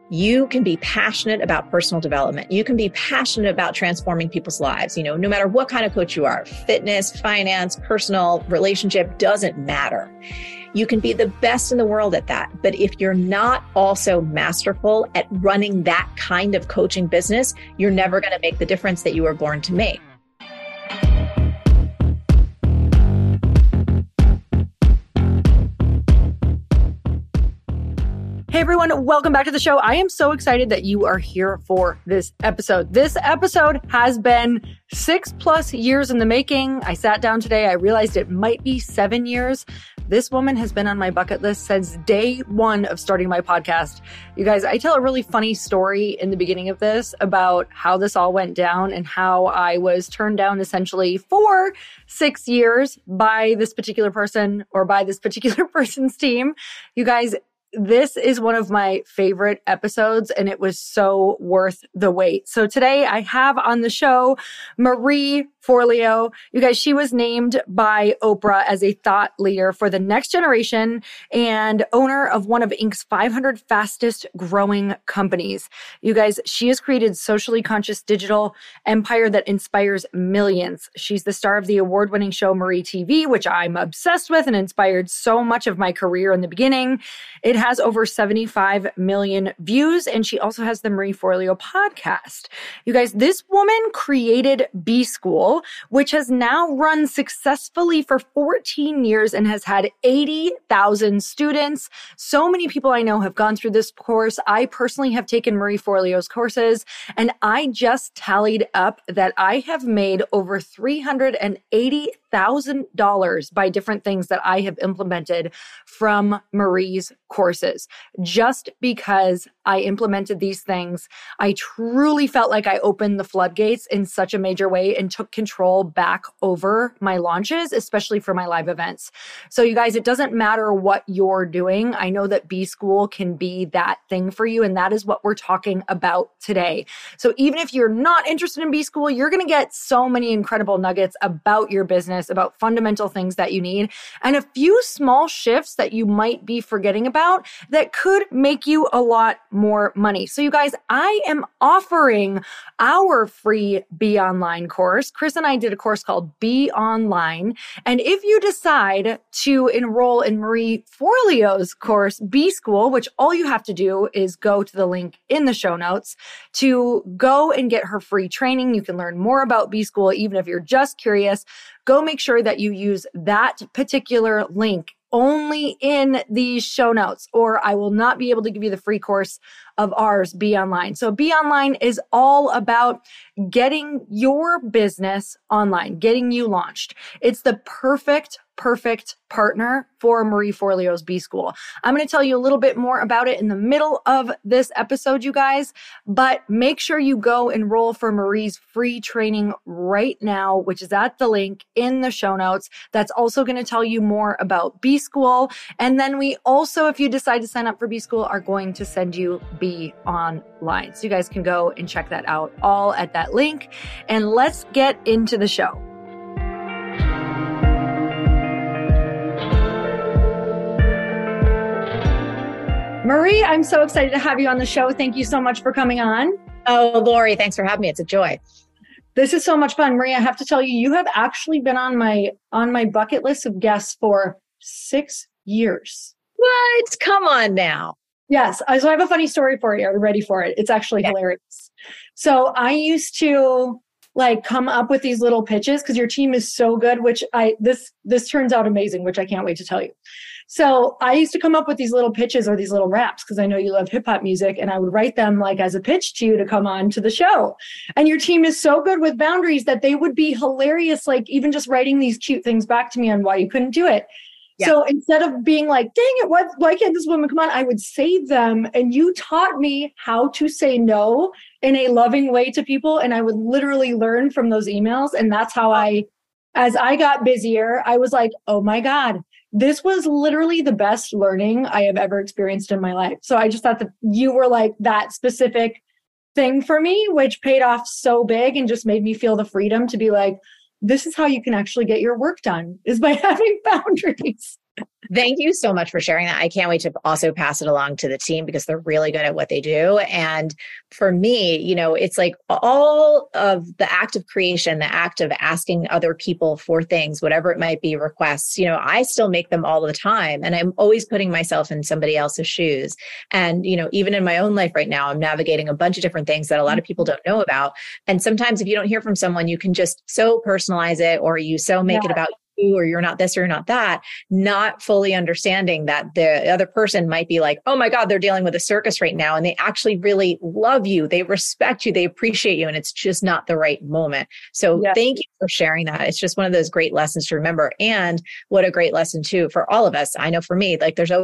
You can be passionate about personal development. You can be passionate about transforming people's lives. No matter what kind of coach you are, fitness, finance, personal, relationship, doesn't matter. You can be the best in the world at that. But if you're not also masterful at running that kind of coaching business, you're never going to make the difference that you were born to make. Hey everyone, welcome back to the show. I am so excited that you are here for this episode. This episode has been 6+ years in the making. I sat down today. I realized it might be 7 years. This woman has been on my bucket list since day one of starting my podcast. You guys, I tell a really funny story in the beginning of this about how this all went down and how I was turned down essentially for 6 years by this particular person or by this particular person's team. You guys, this is one of my favorite episodes, and it was so worth the wait. So today I have on the show Marie Forleo. You guys, she was named by Oprah as a thought leader for the next generation and owner of one of Inc.'s 500 fastest growing companies. You guys, she has created socially conscious digital empire that inspires millions. She's the star of the award-winning show Marie TV, which I'm obsessed with and inspired so much of my career in the beginning. It has over 75 million views, and she also has the Marie Forleo podcast. You guys, this woman created B School, which has now run successfully for 14 years and has had 80,000 students. So many people I know have gone through this course. I personally have taken Marie Forleo's courses, and I just tallied up that I have made over $380,000 by different things that I have implemented from Marie's courses. Just because I implemented these things, I truly felt like I opened the floodgates in such a major way and took control back over my launches, especially for my live events. So you guys, it doesn't matter what you're doing. I know that B School can be that thing for you, and that is what we're talking about today. So even if you're not interested in B School, you're going to get so many incredible nuggets about your business, about fundamental things that you need, and a few small shifts that you might be forgetting about that could make you a lot more money. So you guys, I am offering our free Be Online course. Chris and I did a course called Be Online. And if you decide to enroll in Marie Forleo's course, B School, which all you have to do is go to the link in the show notes to go and get her free training. You can learn more about B School, even if you're just curious. Go make sure that you use that particular link only in these show notes, or I will not be able to give you the free course of ours, Be Online. So Be Online is all about getting your business online, getting you launched. It's the perfect partner for Marie Forleo's B School. I'm going to tell you a little bit more about it in the middle of this episode, you guys, but make sure you go enroll for Marie's free training right now, which is at the link in the show notes. That's also going to tell you more about B School. And then we also, if you decide to sign up for B School, are going to send you Be Online. So you guys can go and check that out all at that link. And let's get into the show. Marie, I'm so excited to have you on the show. Thank you so much for coming on. Oh, Lori, thanks for having me. It's a joy. This is so much fun. Marie, I have to tell you, you have actually been on my bucket list of guests for 6 years. What? Come on now. Yes. So I have a funny story for you. Are you ready for it? It's actually hilarious. So I used to come up with these little pitches because your team is so good, which this turns out amazing, which I can't wait to tell you. So I used to come up with these little pitches or these little raps because I know you love hip hop music, and I would write them as a pitch to you to come on to the show. And your team is so good with boundaries that they would be hilarious, even just writing these cute things back to me on why you couldn't do it. Yeah. So instead of being dang it, why can't this woman come on? I would save them. And you taught me how to say no in a loving way to people. And I would literally learn from those emails. And that's how as I got busier, I was like, oh my God, this was literally the best learning I have ever experienced in my life. So I just thought that you were that specific thing for me, which paid off so big and just made me feel the freedom to be this is how you can actually get your work done, is by having boundaries. Thank you so much for sharing that. I can't wait to also pass it along to the team because they're really good at what they do. And for me, it's like all of the act of creation, the act of asking other people for things, whatever it might be, requests, I still make them all the time. And I'm always putting myself in somebody else's shoes. And, even in my own life right now, I'm navigating a bunch of different things that a lot of people don't know about. And sometimes if you don't hear from someone, you can just so personalize it, or you so make it about you, or you're not this or you're not that, not fully understanding that the other person might be like, oh my God, they're dealing with a circus right now. And they actually really love you. They respect you. They appreciate you. And it's just not the right moment. So thank you for sharing that. It's just one of those great lessons to remember. And what a great lesson too, for all of us. I know for me, like there's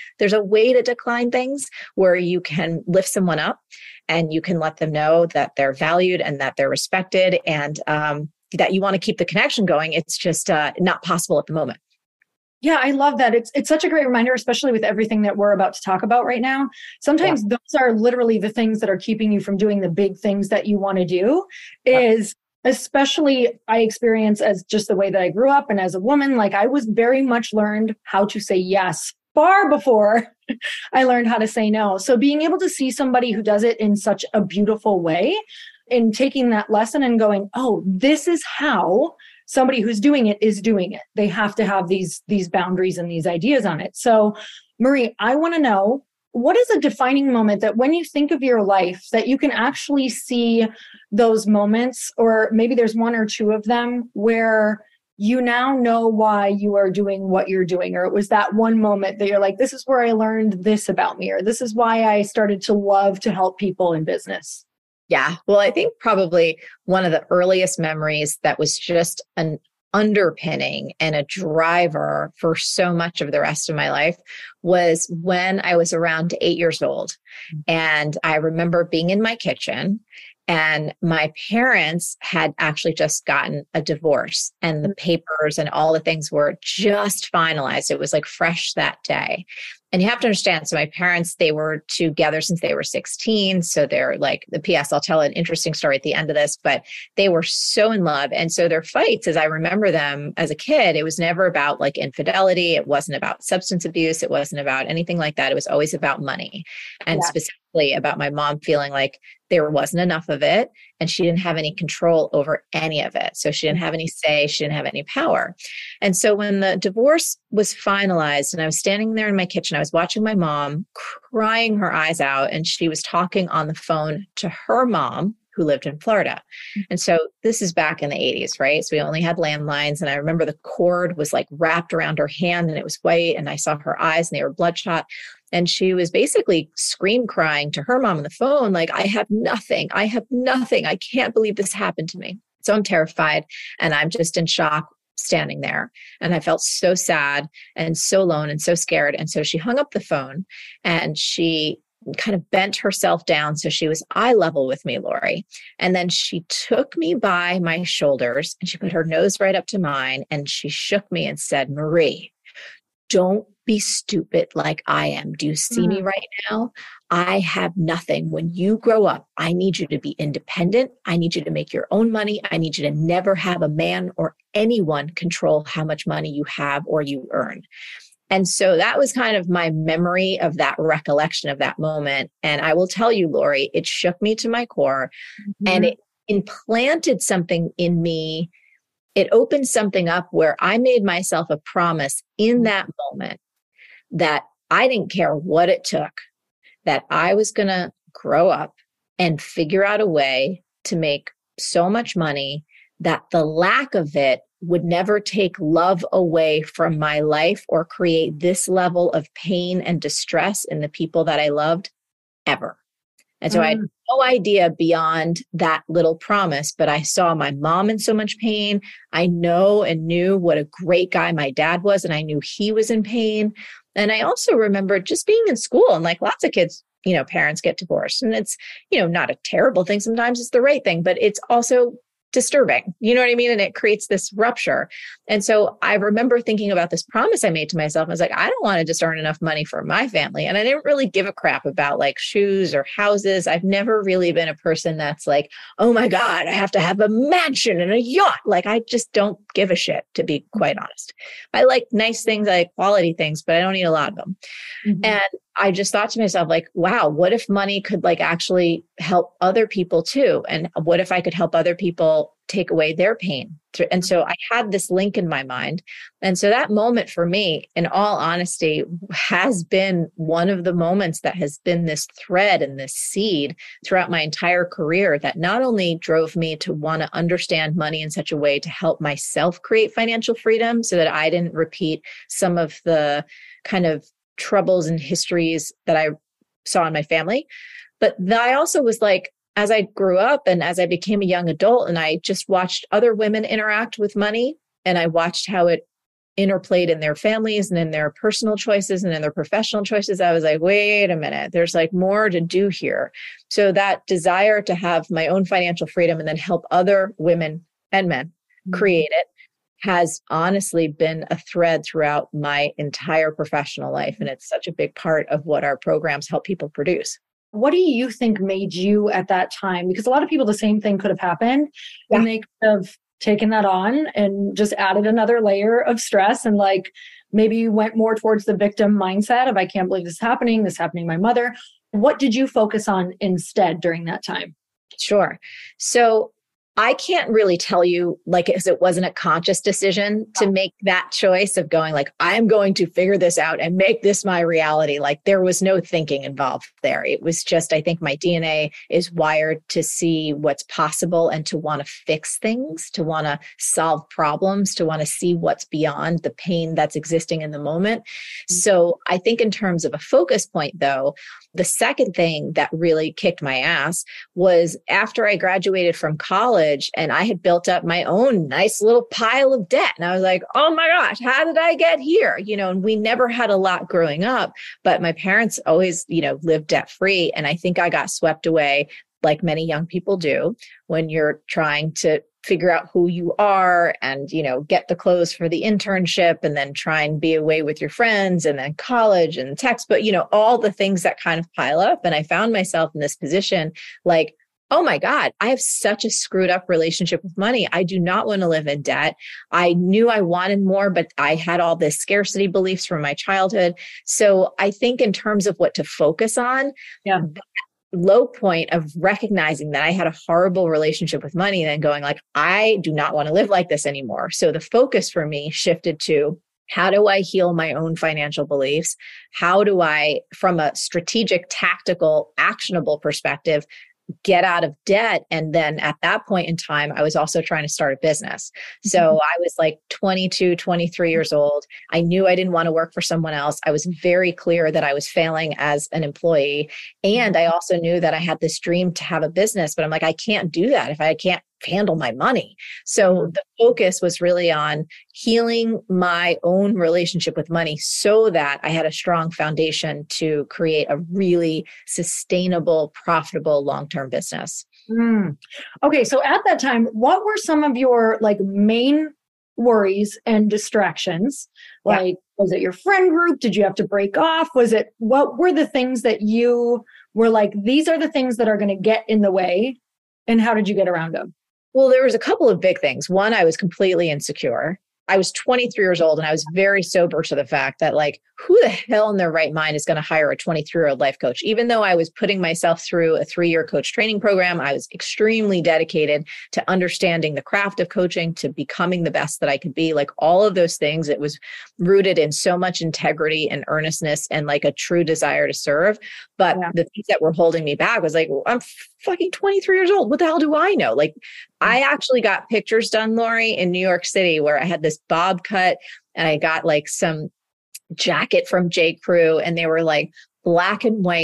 a way to decline things where you can lift someone up and you can let them know that they're valued and that they're respected. And, that you want to keep the connection going. It's just not possible at the moment. Yeah, I love that. It's such a great reminder, especially with everything that we're about to talk about right now. Sometimes those are literally the things that are keeping you from doing the big things that you want to do. Is especially I experience as just the way that I grew up and as a woman, like I was very much learned how to say yes far before I learned how to say no. So being able to see somebody who does it in such a beautiful way, in taking that lesson and going, oh, this is how somebody who's doing it is doing it. They have to have these boundaries and these ideas on it. So Marie, I want to know, what is a defining moment that when you think of your life that you can actually see those moments, or maybe there's one or two of them where you now know why you are doing what you're doing, or it was that one moment that you're like, this is where I learned this about me, or this is why I started to love to help people in business? Yeah. Well, I think probably one of the earliest memories that was just an underpinning and a driver for so much of the rest of my life was when I was around 8 years old. And I remember being in my kitchen, and my parents had actually just gotten a divorce, and the papers and all the things were just finalized. It was like fresh that day. And you have to understand, so my parents, they were together since they were 16. So they're like, the PS, I'll tell an interesting story at the end of this, but they were so in love. And so their fights, as I remember them as a kid, it was never about like infidelity. It wasn't about substance abuse. It wasn't about anything like that. It was always about money, and specifically about my mom feeling like there wasn't enough of it and she didn't have any control over any of it. So she didn't have any say, she didn't have any power. And so when the divorce was finalized and I was standing there in my kitchen, I was watching my mom crying her eyes out, and she was talking on the phone to her mom who lived in Florida. And so this is back in the 80s, right? So we only had landlines. And I remember the cord was like wrapped around her hand and it was white, and I saw her eyes and they were bloodshot. And she was basically scream crying to her mom on the phone, like, I have nothing. I have nothing. I can't believe this happened to me. So I'm terrified and I'm just in shock standing there. And I felt so sad and so alone and so scared. And so she hung up the phone and she kind of bent herself down so she was eye level with me, Lori. And then she took me by my shoulders and she put her nose right up to mine and she shook me and said, Marie, don't be stupid like I am. Do you see me right now? I have nothing. When you grow up, I need you to be independent. I need you to make your own money. I need you to never have a man or anyone control how much money you have or you earn. And so that was kind of my memory of that recollection of that moment. And I will tell you, Lori, it shook me to my core and it implanted something in me. It opened something up where I made myself a promise in that moment that I didn't care what it took, that I was going to grow up and figure out a way to make so much money that the lack of it would never take love away from my life or create this level of pain and distress in the people that I loved ever. And so I had no idea beyond that little promise, but I saw my mom in so much pain. I know and knew what a great guy my dad was, and I knew he was in pain. And I also remember just being in school, and like lots of kids, parents get divorced, and it's, not a terrible thing. Sometimes it's the right thing, but it's also disturbing. You know what I mean? And it creates this rupture. And so I remember thinking about this promise I made to myself. I was like, I don't want to just earn enough money for my family. And I didn't really give a crap about like shoes or houses. I've never really been a person that's like, oh my God, I have to have a mansion and a yacht. Like, I just don't give a shit, to be quite honest. I like nice things, I like quality things, but I don't need a lot of them. Mm-hmm. And I just thought to myself, like, wow, what if money could like actually help other people too? And what if I could help other people take away their pain? And so I had this link in my mind. And so that moment for me, in all honesty, has been one of the moments that has been this thread and this seed throughout my entire career that not only drove me to want to understand money in such a way to help myself create financial freedom so that I didn't repeat some of the kind of troubles and histories that I saw in my family. But I also was like, as I grew up and as I became a young adult and I just watched other women interact with money and I watched how it interplayed in their families and in their personal choices and in their professional choices, I was like, wait a minute, there's like more to do here. So that desire to have my own financial freedom and then help other women and men create it has honestly been a thread throughout my entire professional life. And it's such a big part of what our programs help people produce. What do you think made you at that time? Because a lot of people, the same thing could have happened and they could have taken that on and just added another layer of stress and like maybe you went more towards the victim mindset of, I can't believe this is happening to my mother. What did you focus on instead during that time? Sure. So I can't really tell you, like, as it wasn't a conscious decision to make that choice of going like, I'm going to figure this out and make this my reality. Like there was no thinking involved there. It was just, I think my DNA is wired to see what's possible and to want to fix things, to want to solve problems, to want to see what's beyond the pain that's existing in the moment. So I think in terms of a focus point, though, the second thing that really kicked my ass was after I graduated from college and I had built up my own nice little pile of debt. And I was like, oh my gosh, how did I get here? You know, and we never had a lot growing up, but my parents always, you know, lived debt free. And I think I got swept away like many young people do when you're trying to figure out who you are and, you know, get the clothes for the internship and then try and be away with your friends and then college and textbook, you know, all the things that kind of pile up. And I found myself in this position like, oh my God, I have such a screwed up relationship with money. I do not want to live in debt. I knew I wanted more, but I had all this scarcity beliefs from my childhood. So I think in terms of what to focus on, low point of recognizing that I had a horrible relationship with money and then going like, I do not want to live like this anymore. So the focus for me shifted to, how do I heal my own financial beliefs? How do I, from a strategic, tactical, actionable perspective, get out of debt? And then at that point in time, I was also trying to start a business. So I was like 22, 23 years old. I knew I didn't want to work for someone else. I was very clear that I was failing as an employee. And I also knew that I had this dream to have a business, but I'm like, I can't do that if I can't handle my money. So the focus was really on healing my own relationship with money so that I had a strong foundation to create a really sustainable, profitable, long-term business. Okay. So at that time, what were some of your like main worries and distractions? Like, was it your friend group? Did you have to break off? What were the things that you were like, these are the things that are going to get in the way? And how did you get around them? Well, there was a couple of big things. One, I was completely insecure. I was 23 years old and I was very sober to the fact that like, who the hell in their right mind is going to hire a 23-year-old life coach? Even though I was putting myself through a 3-year coach training program, I was extremely dedicated to understanding the craft of coaching, to becoming the best that I could be. Like all of those things, it was rooted in so much integrity and earnestness and like a true desire to serve. But the things that were holding me back was like, well, I'm fucking 23 years old. What the hell do I know? Like I actually got pictures done, Lori, in New York City where I had this bob cut and I got like some jacket from J. Crew and they were like black and white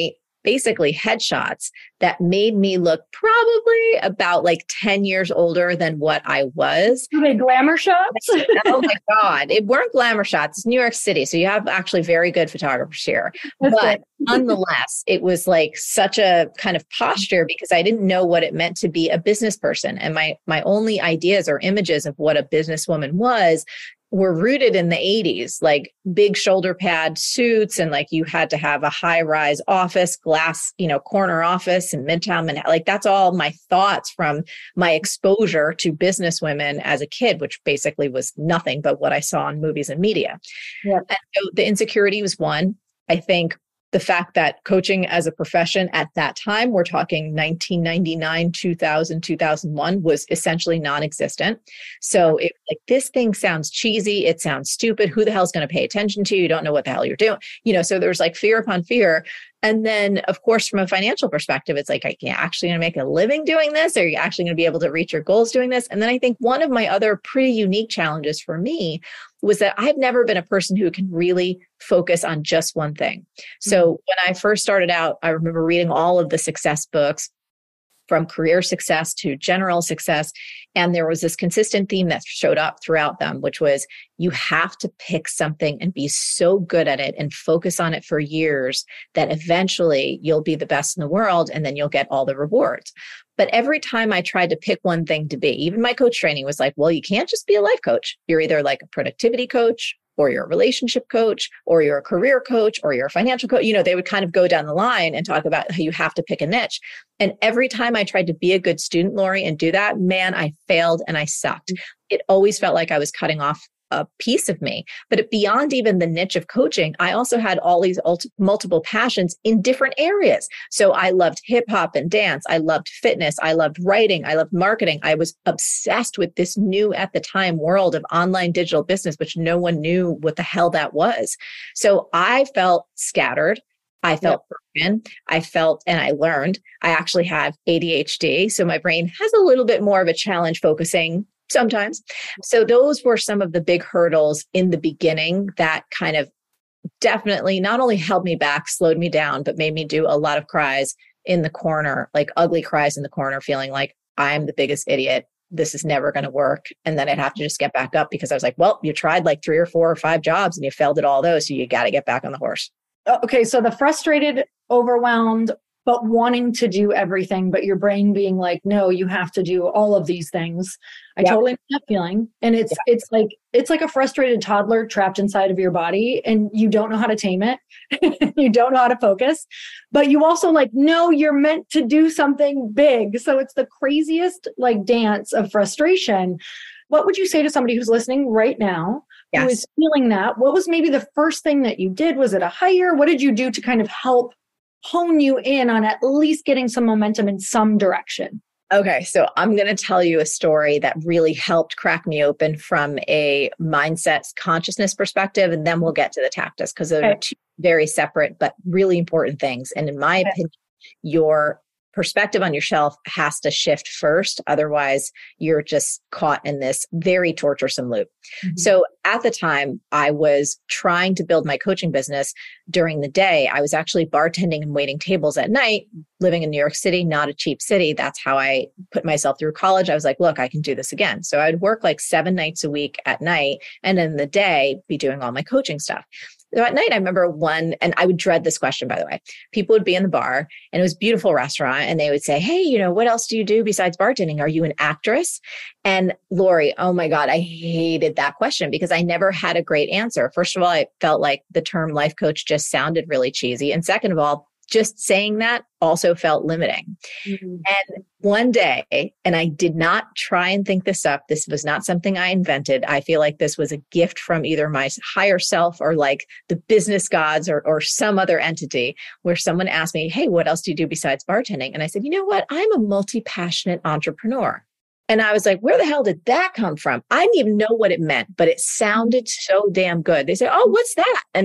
basically headshots that made me look probably about like 10 years older than what I was. Were they glamour shots? Oh my God. It weren't glamour shots. It's New York City. So you have actually very good photographers here. But nonetheless, it was like such a kind of posture because I didn't know what it meant to be a business person. And my only ideas or images of what a businesswoman was were rooted in the 80s, like big shoulder pad suits. And like you had to have a high rise office, glass, corner office in Midtown. And like, that's all my thoughts from my exposure to business women as a kid, which basically was nothing but what I saw in movies and media. Yeah. And so the insecurity was one. I think the fact that coaching as a profession at that time, we're talking 1999, 2000, 2001, was essentially non-existent. So it like, this thing sounds cheesy. It sounds stupid. Who the hell is going to pay attention to you? You don't know what the hell you're doing. So there's like fear upon fear. And then, of course, from a financial perspective, it's like, are you actually going to make a living doing this? Are you actually going to be able to reach your goals doing this? And then I think one of my other pretty unique challenges for me was that I've never been a person who can really focus on just one thing. So when I first started out, I remember reading all of the success books from career success to general success. And there was this consistent theme that showed up throughout them, which was you have to pick something and be so good at it and focus on it for years that eventually you'll be the best in the world and then you'll get all the rewards. But every time I tried to pick one thing to be, even my coach training was like, well, you can't just be a life coach. You're either like a productivity coach, or you're a relationship coach, or you're a career coach, or you're a financial coach. They would kind of go down the line and talk about how you have to pick a niche. And every time I tried to be a good student, Lori, and do that, man, I failed and I sucked. It always felt like I was cutting off a piece of me. But beyond even the niche of coaching, I also had all these multiple passions in different areas. So I loved hip hop and dance. I loved fitness. I loved writing. I loved marketing. I was obsessed with this new at the time world of online digital business, which no one knew what the hell that was. So I felt scattered. I felt broken. I felt, and I learned, I actually have ADHD. So my brain has a little bit more of a challenge focusing sometimes. So those were some of the big hurdles in the beginning that kind of definitely not only held me back, slowed me down, but made me do a lot of cries in the corner, like ugly cries in the corner, feeling like I'm the biggest idiot. This is never going to work. And then I'd have to just get back up because I was like, well, you tried like 3 or 4 or 5 jobs and you failed at all those. So you got to get back on the horse. Okay. So the frustrated, overwhelmed, but wanting to do everything, but your brain being like, no, you have to do all of these things. I totally know that feeling. And it's like a frustrated toddler trapped inside of your body and you don't know how to tame it. You don't know how to focus, but you also like, no, you're meant to do something big. So it's the craziest like dance of frustration. What would you say to somebody who's listening right now who is feeling that? What was maybe the first thing that you did? Was it a hire? What did you do to kind of help hone you in on at least getting some momentum in some direction? Okay, so I'm going to tell you a story that really helped crack me open from a mindset consciousness perspective, and then we'll get to the tactics because they're 2 very separate but really important things. And in my opinion, your perspective on yourself has to shift first. Otherwise, you're just caught in this very torturesome loop. Mm-hmm. So at the time, I was trying to build my coaching business during the day. I was actually bartending and waiting tables at night, living in New York City, not a cheap city. That's how I put myself through college. I was like, look, I can do this again. So I'd work like 7 nights a week at night, and in the day, be doing all my coaching stuff. So at night, I remember one, and I would dread this question, by the way. People would be in the bar and it was a beautiful restaurant and they would say, hey, what else do you do besides bartending? Are you an actress? And Lori, oh my God, I hated that question because I never had a great answer. First of all, I felt like the term life coach just sounded really cheesy. And second of all, just saying that also felt limiting. Mm-hmm. And one day, and I did not try and think this up. This was not something I invented. I feel like this was a gift from either my higher self or like the business gods or some other entity where someone asked me, hey, what else do you do besides bartending? And I said, you know what? I'm a multi-passionate entrepreneur. And I was like, where the hell did that come from? I didn't even know what it meant, but it sounded so damn good. They said, oh, what's that? And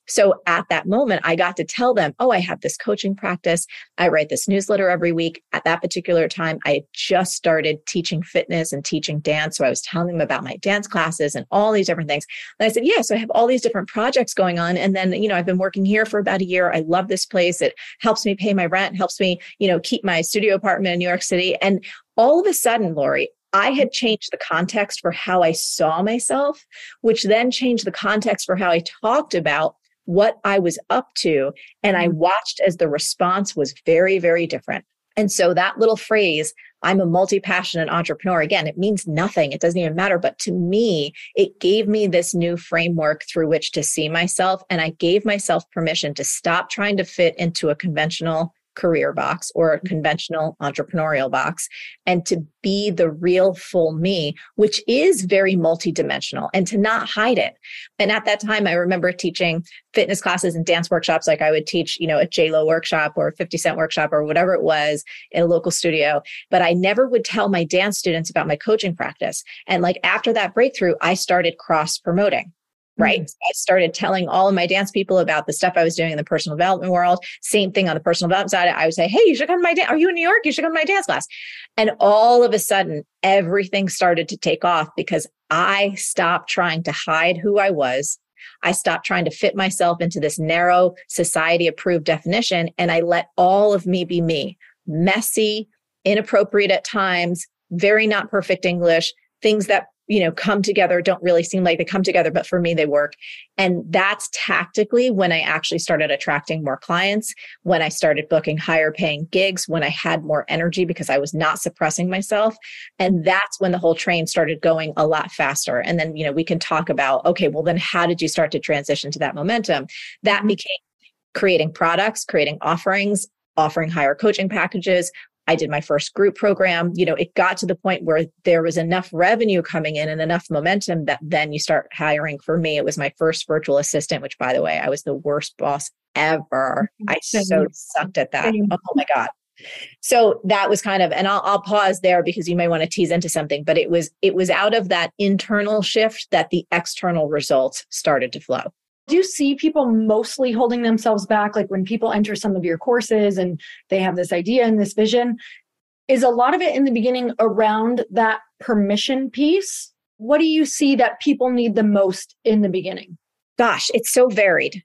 So at that moment, I got to tell them, oh, I have this coaching practice. I write this newsletter every week. At that particular time, I had just started teaching fitness and teaching dance. So I was telling them about my dance classes and all these different things. And I said, yeah, so I have all these different projects going on. And then, I've been working here for about a year. I love this place. It helps me pay my rent, helps me, keep my studio apartment in New York City. And all of a sudden, Lori, I had changed the context for how I saw myself, which then changed the context for how I talked about what I was up to. And I watched as the response was very, very different. And so that little phrase, I'm a multi-passionate entrepreneur, again, it means nothing. It doesn't even matter. But to me, it gave me this new framework through which to see myself. And I gave myself permission to stop trying to fit into a conventional career box or a conventional entrepreneurial box and to be the real full me, which is very multidimensional, and to not hide it. And at that time, I remember teaching fitness classes and dance workshops. Like I would teach, a J-Lo workshop or a 50 Cent workshop or whatever it was in a local studio. But I never would tell my dance students about my coaching practice. And like after that breakthrough, I started cross promoting. Right. So I started telling all of my dance people about the stuff I was doing in the personal development world. Same thing on the personal development side. I would say, hey, you should come to my dance. Are you in New York? You should come to my dance class. And all of a sudden, everything started to take off because I stopped trying to hide who I was. I stopped trying to fit myself into this narrow society approved definition. And I let all of me be me, messy, inappropriate at times, very not perfect English, things that come together, don't really seem like they come together, but for me, they work. And that's tactically when I actually started attracting more clients, when I started booking higher paying gigs, when I had more energy because I was not suppressing myself. And that's when the whole train started going a lot faster. And then, we can talk about, okay, well, then how did you start to transition to that momentum? That became creating products, creating offerings, offering higher coaching packages. I did my first group program. It got to the point where there was enough revenue coming in and enough momentum that then you start hiring. For me, it was my first virtual assistant, which, by the way, I was the worst boss ever. I so sucked at that. Oh my God. So that was kind of, and I'll pause there because you may want to tease into something, but it was out of that internal shift that the external results started to flow. Do you see people mostly holding themselves back? Like when people enter some of your courses and they have this idea and this vision, is a lot of it in the beginning around that permission piece? What do you see that people need the most in the beginning? Gosh, it's so varied.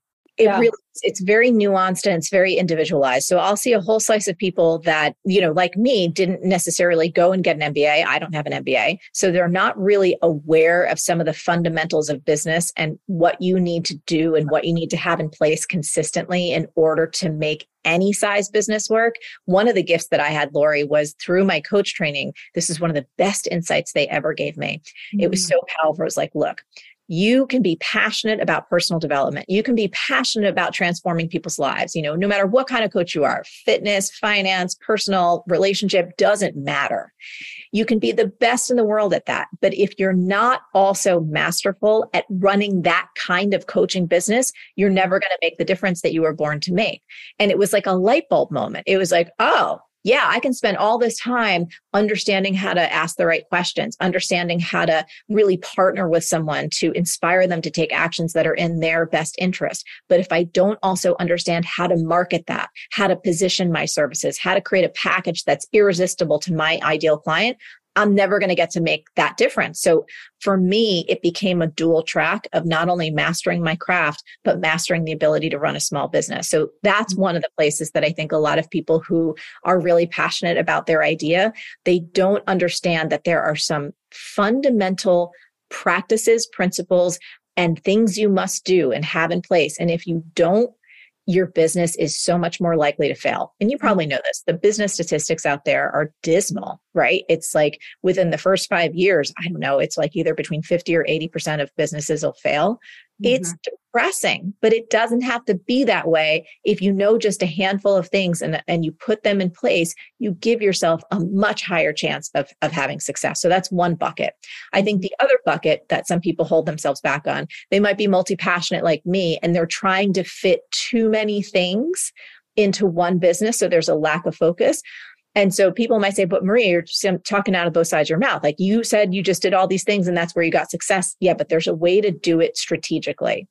It's very nuanced and it's very individualized. So I'll see a whole slice of people that, like me, didn't necessarily go and get an MBA. I don't have an MBA. So they're not really aware of some of the fundamentals of business and what you need to do and what you need to have in place consistently in order to make any size business work. One of the gifts that I had, Lori, was through my coach training. This is one of the best insights they ever gave me. It was so powerful. It was like, look, you can be passionate about personal development. You can be passionate about transforming people's lives, no matter what kind of coach you are, fitness, finance, personal, relationship, doesn't matter. You can be the best in the world at that. But if you're not also masterful at running that kind of coaching business, you're never going to make the difference that you were born to make. And it was like a light bulb moment. It was like, oh, yeah, I can spend all this time understanding how to ask the right questions, understanding how to really partner with someone to inspire them to take actions that are in their best interest. But if I don't also understand how to market that, how to position my services, how to create a package that's irresistible to my ideal client, I'm never going to get to make that difference. So for me, it became a dual track of not only mastering my craft, but mastering the ability to run a small business. So that's one of the places that I think a lot of people who are really passionate about their idea, they don't understand that there are some fundamental practices, principles, and things you must do and have in place. And if you don't, your business is so much more likely to fail. And you probably know this. The business statistics out there are dismal, right? It's like within the first 5 years, I don't know, it's like either between 50 or 80% of businesses will fail. It's depressing, but it doesn't have to be that way. If you know just a handful of things and you put them in place, you give yourself a much higher chance of having success. So that's one bucket. I think the other bucket that some people hold themselves back on, they might be multi-passionate like me, and they're trying to fit too many things into one business. So there's a lack of focus. And so people might say, but Maria, you're just talking out of both sides of your mouth. Like you said, you just did all these things and that's where you got success. Yeah, but there's a way to do it strategically.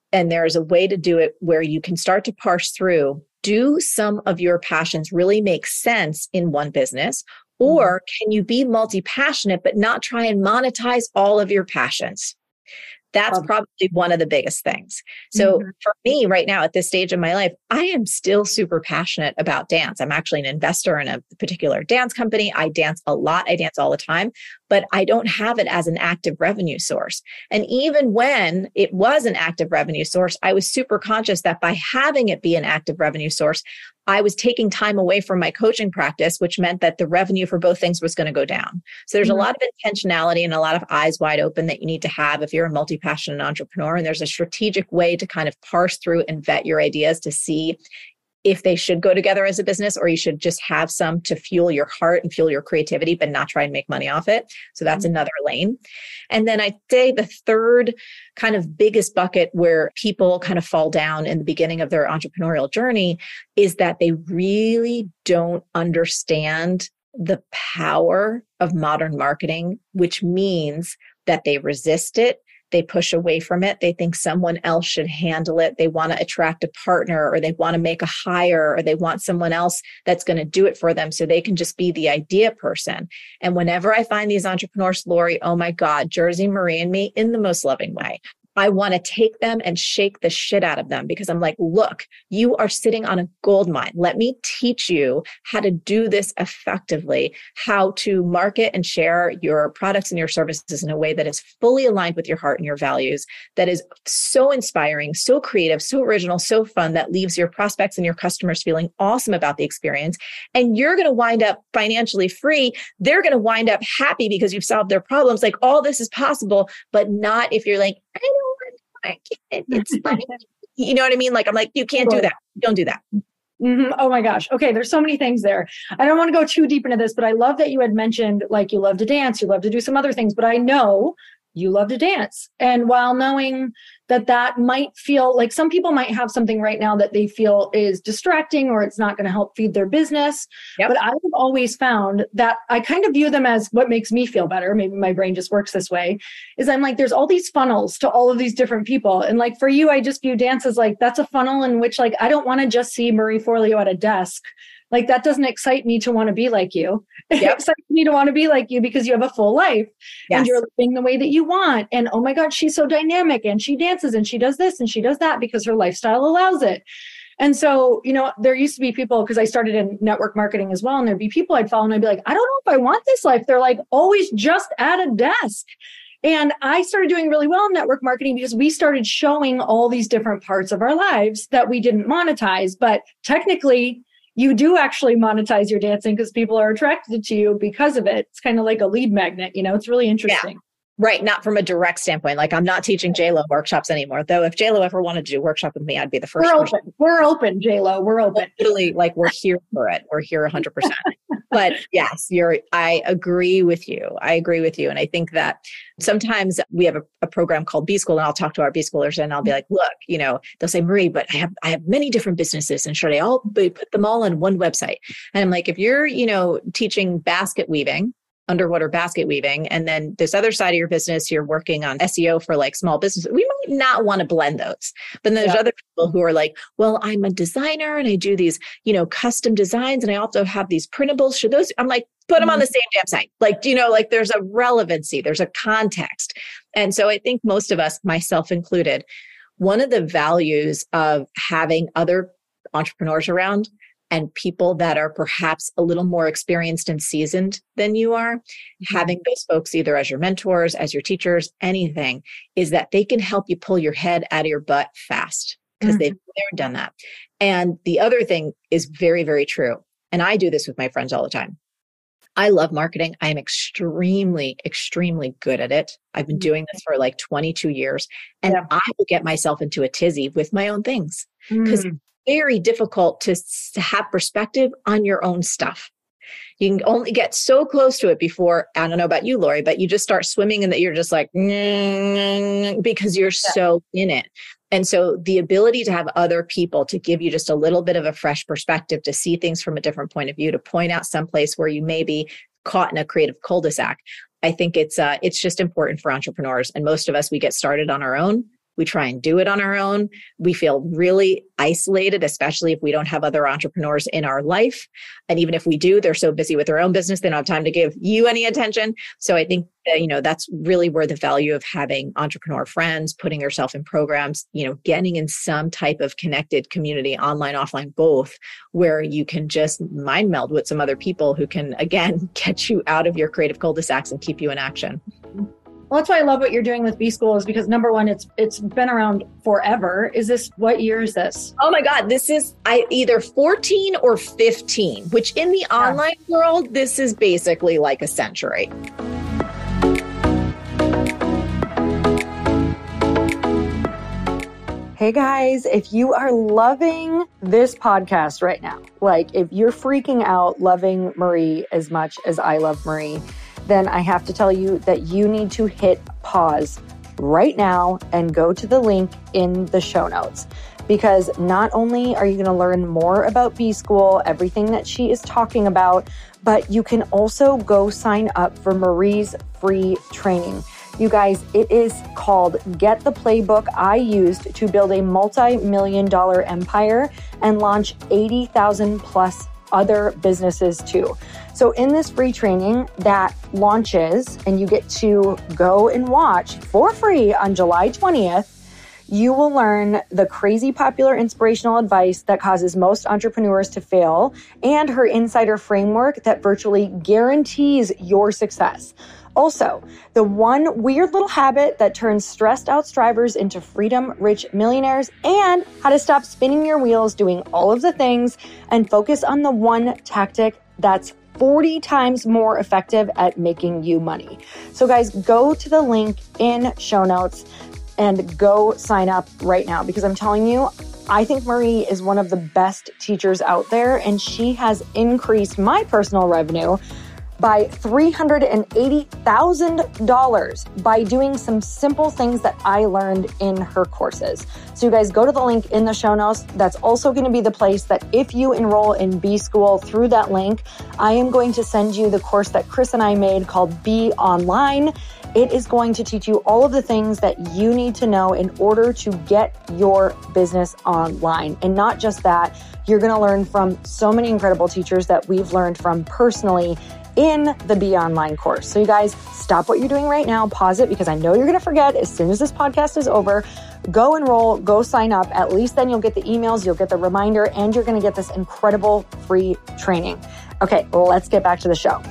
And there's a way to do it where you can start to parse through, do some of your passions really make sense in one business? Or can you be multi-passionate, but not try and monetize all of your passions? That's probably one of the biggest things. So for me right now at this stage of my life, I am still super passionate about dance. I'm actually an investor in a particular dance company. I dance a lot. I dance all the time, but I don't have it as an active revenue source. And even when it was an active revenue source, I was super conscious that by having it be an active revenue source, I was taking time away from my coaching practice, which meant that the revenue for both things was going to go down. So there's a lot of intentionality and a lot of eyes wide open that you need to have if you're a multi-passionate entrepreneur. And there's a strategic way to kind of parse through and vet your ideas to see if they should go together as a business, or you should just have some to fuel your heart and fuel your creativity, but not try and make money off it. So that's another lane. And then I'd say the third kind of biggest bucket where people kind of fall down in the beginning of their entrepreneurial journey is that they really don't understand the power of modern marketing, which means that they resist it. They push away from it. They think someone else should handle it. They want to attract a partner, or they want to make a hire, or they want someone else that's going to do it for them so they can just be the idea person. And whenever I find these entrepreneurs, Lori, oh my God, Jersey Marie and me in the most loving way, I want to take them and shake the shit out of them, because I'm like, look, you are sitting on a gold mine. Let me teach you how to do this effectively, how to market and share your products and your services in a way that is fully aligned with your heart and your values, that is so inspiring, so creative, so original, so fun, that leaves your prospects and your customers feeling awesome about the experience. And you're going to wind up financially free. They're going to wind up happy because you've solved their problems. Like, all this is possible, but not if you're like, I can't, it's funny. You know what I mean? Like, I'm like, you can't do that. Don't do that. Oh my gosh. Okay. There's so many things there. I don't want to go too deep into this, but I love that you had mentioned, like, you love to dance, you love to do some other things, but I know you love to dance. And while knowing that that might feel like, some people might have something right now that they feel is distracting, or it's not going to help feed their business. But I have always found that I kind of view them as what makes me feel better. Maybe my brain just works this way, is I'm like, there's all these funnels to all of these different people. And like, for you, I just view dance as like, that's a funnel in which, like, I don't want to just see Marie Forleo at a desk. Like, that doesn't excite me to want to be like you. It excites me to want to be like you because you have a full life and you're living the way that you want. And oh my God, she's so dynamic, and she dances and she does this and she does that because her lifestyle allows it. And so, you know, there used to be people, because I started in network marketing as well, and there'd be people I'd follow and I'd be like, I don't know if I want this life. They're like always just at a desk. And I started doing really well in network marketing because we started showing all these different parts of our lives that we didn't monetize. But technically, you do actually monetize your dancing because people are attracted to you because of it. It's kind of like a lead magnet, you know, it's really interesting. Yeah. Right. Not from a direct standpoint. Like, I'm not teaching JLo workshops anymore. Though if JLo ever wanted to do a workshop with me, I'd be the first. We're open, JLo. We're open. Literally, like, we're here for it. We're here 100%. But yes, I agree with you. I agree with you. And I think that sometimes we have a program called B School, and I'll talk to our B Schoolers and I'll be like, look, you know, they'll say, Marie, but I have many different businesses, and should I put them all on one website? And I'm like, if you're, you know, teaching basket weaving, underwater basket weaving, and then this other side of your business, you're working on SEO for like small businesses, we might not want to blend those. But then there's other people who are like, well, I'm a designer and I do these, you know, custom designs, and I also have these printables. Should those, I'm like, put them on the same damn site. Like, you know, like, there's a relevancy, there's a context. And so I think most of us, myself included, one of the values of having other entrepreneurs around and people that are perhaps a little more experienced and seasoned than you are, having those folks either as your mentors, as your teachers, anything, is that they can help you pull your head out of your butt fast, because they've never done that. And the other thing is very, very true. And I do this with my friends all the time. I love marketing. I am extremely, extremely good at it. I've been doing this for like 22 years, and I will get myself into a tizzy with my own things, because very difficult to have perspective on your own stuff. You can only get so close to it before, I don't know about you, Lori, but you just start swimming and that you're just like, because you're so in it. And so the ability to have other people to give you just a little bit of a fresh perspective, to see things from a different point of view, to point out someplace where you may be caught in a creative cul-de-sac. I think it's just important for entrepreneurs. And most of us, we get started on our own. We try and do it on our own. We feel really isolated, especially if we don't have other entrepreneurs in our life. And even if we do, they're so busy with their own business, they don't have time to give you any attention. So I think that, that's really where the value of having entrepreneur friends, putting yourself in programs, getting in some type of connected community, online, offline, both, where you can just mind meld with some other people who can, again, get you out of your creative cul-de-sacs and keep you in action. Well, that's why I love what you're doing with B School, is because number one, it's been around forever. What year is this? Oh my God, this is either 14 or 15, which in the online world, this is basically like a century. Hey guys, if you are loving this podcast right now, like if you're freaking out loving Marie as much as I love Marie, then I have to tell you that you need to hit pause right now and go to the link in the show notes. Because not only are you going to learn more about B School, everything that she is talking about, but you can also go sign up for Marie's free training. You guys, it is called Get the Playbook I Used to Build a Multi-Million-Dollar Empire and Launch 80,000 plus other businesses too. So in this free training that launches and you get to go and watch for free on July 20th, you will learn the crazy popular inspirational advice that causes most entrepreneurs to fail and her insider framework that virtually guarantees your success. Also, the one weird little habit that turns stressed out strivers into freedom-rich millionaires, and how to stop spinning your wheels doing all of the things and focus on the one tactic that's 40 times more effective at making you money. So guys, go to the link in show notes and go sign up right now, because I'm telling you, I think Marie is one of the best teachers out there, and she has increased my personal revenue by $380,000 by doing some simple things that I learned in her courses. So you guys go to the link in the show notes. That's also going to be the place that if you enroll in B School through that link, I am going to send you the course that Chris and I made called Be Online. It is going to teach you all of the things that you need to know in order to get your business online. And not just that, you're going to learn from so many incredible teachers that we've learned from personally in the Be Online course. So you guys, stop what you're doing right now, pause it, because I know you're going to forget as soon as this podcast is over. Go enroll, go sign up. At least then you'll get the emails, you'll get the reminder, and you're going to get this incredible free training. Okay, let's get back to the show.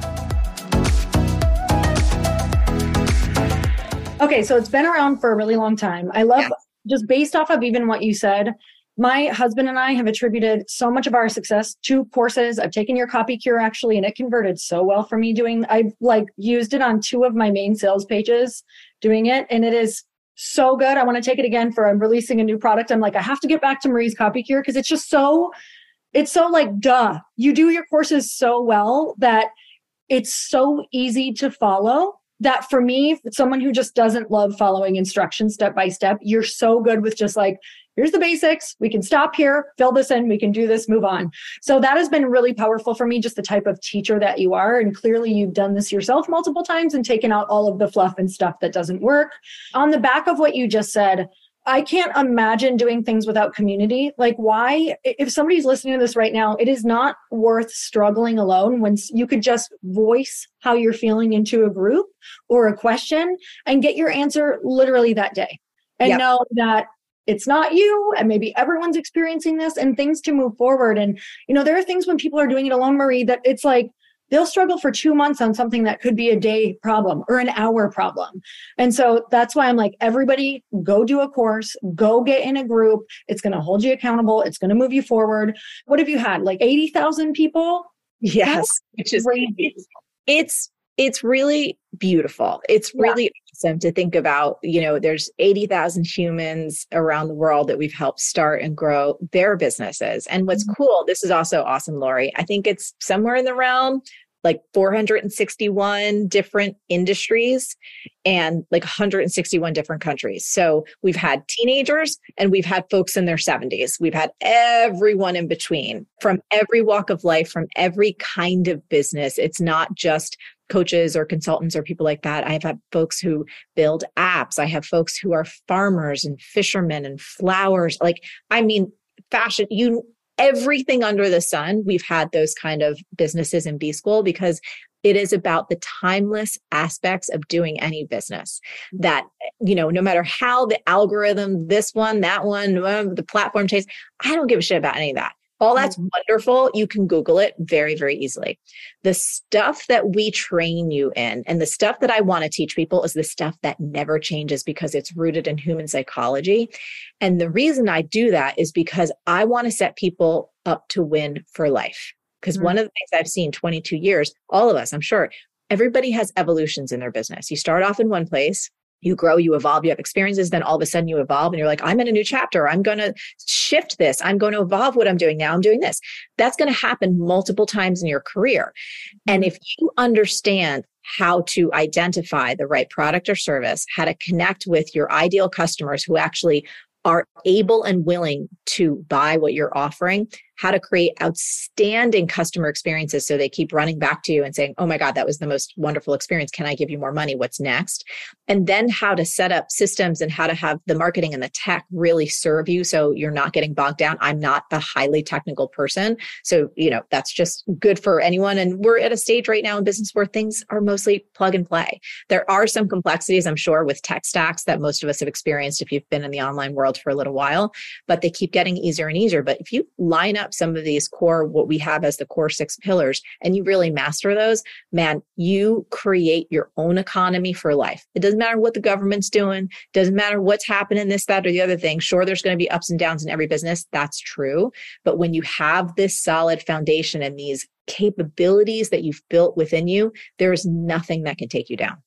Okay, so it's been around for a really long time. I love, just based off of even what you said, my husband and I have attributed so much of our success to courses. I've taken your Copy Cure actually, and it converted so well for me I've used it on 2 of my main sales pages doing it. And it is so good. I want to take it again I'm releasing a new product. I'm like, I have to get back to Marie's Copy Cure, because it's just it's so like, duh. You do your courses so well that it's so easy to follow. That for me, someone who just doesn't love following instructions step by step, you're so good with just like, here's the basics. We can stop here, fill this in, we can do this, move on. So that has been really powerful for me, just the type of teacher that you are. And clearly you've done this yourself multiple times and taken out all of the fluff and stuff that doesn't work. On the back of what you just said, I can't imagine doing things without community. Like why, if somebody's listening to this right now, it is not worth struggling alone when you could just voice how you're feeling into a group or a question and get your answer literally that day. And know that it's not you, and maybe everyone's experiencing this, and things to move forward. And, there are things when people are doing it alone, Marie, that it's like, they'll struggle for 2 months on something that could be a day problem or an hour problem. And so that's why I'm like, everybody go do a course, go get in a group. It's going to hold you accountable. It's going to move you forward. What have you had? Like 80,000 people? Yes. Which is crazy. It's really beautiful. It's really awesome to think about, there's 80,000 humans around the world that we've helped start and grow their businesses. And what's cool, this is also awesome, Lori. I think it's somewhere in the realm, like 461 different industries and like 161 different countries. So we've had teenagers and we've had folks in their 70s. We've had everyone in between from every walk of life, from every kind of business. It's not just coaches or consultants or people like that. I've had folks who build apps. I have folks who are farmers and fishermen and flowers. Like, I mean, fashion, everything under the sun. We've had those kind of businesses in B School because it is about the timeless aspects of doing any business that, no matter how the algorithm, this one, that one, the platform changes, I don't give a shit about any of that. All that's wonderful. You can Google it very, very easily. The stuff that we train you in and the stuff that I want to teach people is the stuff that never changes because it's rooted in human psychology. And the reason I do that is because I want to set people up to win for life. Because one of the things I've seen 22 years, all of us, I'm sure, everybody has evolutions in their business. You start off in one place. You grow, you evolve, you have experiences, then all of a sudden you evolve and you're like, I'm in a new chapter. I'm going to shift this. I'm going to evolve what I'm doing now. I'm doing this. That's going to happen multiple times in your career. And if you understand how to identify the right product or service, how to connect with your ideal customers who actually are able and willing to buy what you're offering, how to create outstanding customer experiences so they keep running back to you and saying, oh my God, that was the most wonderful experience. Can I give you more money? What's next? And then how to set up systems and how to have the marketing and the tech really serve you so you're not getting bogged down. I'm not the highly technical person. So, that's just good for anyone. And we're at a stage right now in business where things are mostly plug and play. There are some complexities, I'm sure, with tech stacks that most of us have experienced if you've been in the online world for a little while, but they keep getting easier and easier. But if you line up some of these core, what we have as the core 6 pillars, and you really master those, man, you create your own economy for life. It doesn't matter what the government's doing. Doesn't matter what's happening, this, that, or the other thing. Sure, there's going to be ups and downs in every business. That's true. But when you have this solid foundation and these capabilities that you've built within you, there is nothing that can take you down.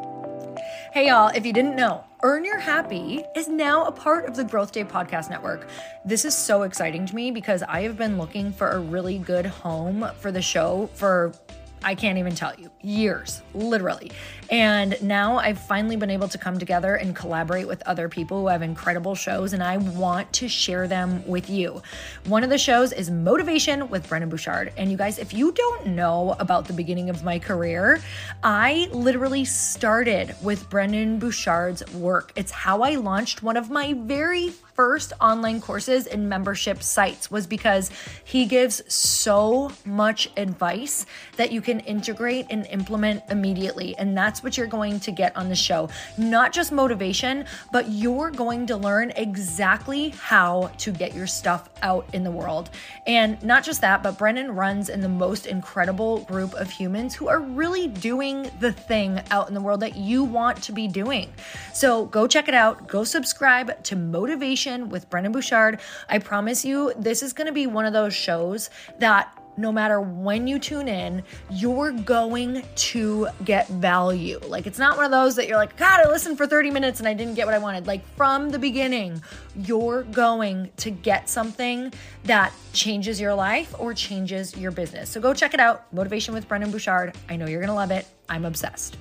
Hey y'all, if you didn't know, Earn Your Happy is now a part of the Growth Day Podcast Network. This is so exciting to me because I have been looking for a really good home for the show for, I can't even tell you, years, literally. And now I've finally been able to come together and collaborate with other people who have incredible shows, and I want to share them with you. One of the shows is Motivation with Brendon Burchard. And you guys, if you don't know about the beginning of my career, I literally started with Brendon Burchard's work. It's how I launched one of my very first online courses and membership sites, was because he gives so much advice that you can integrate and implement immediately. And that's what you're going to get on the show. Not just motivation, but you're going to learn exactly how to get your stuff out in the world. And not just that, but Brendon runs in the most incredible group of humans who are really doing the thing out in the world that you want to be doing. So go check it out. Go subscribe to Motivation with Brendon Burchard. I promise you, this is going to be one of those shows that no matter when you tune in, you're going to get value. Like, it's not one of those that you're like, God, I listened for 30 minutes and I didn't get what I wanted. Like, from the beginning, you're going to get something that changes your life or changes your business. So go check it out. Motivation with Brendon Burchard. I know you're going to love it. I'm obsessed.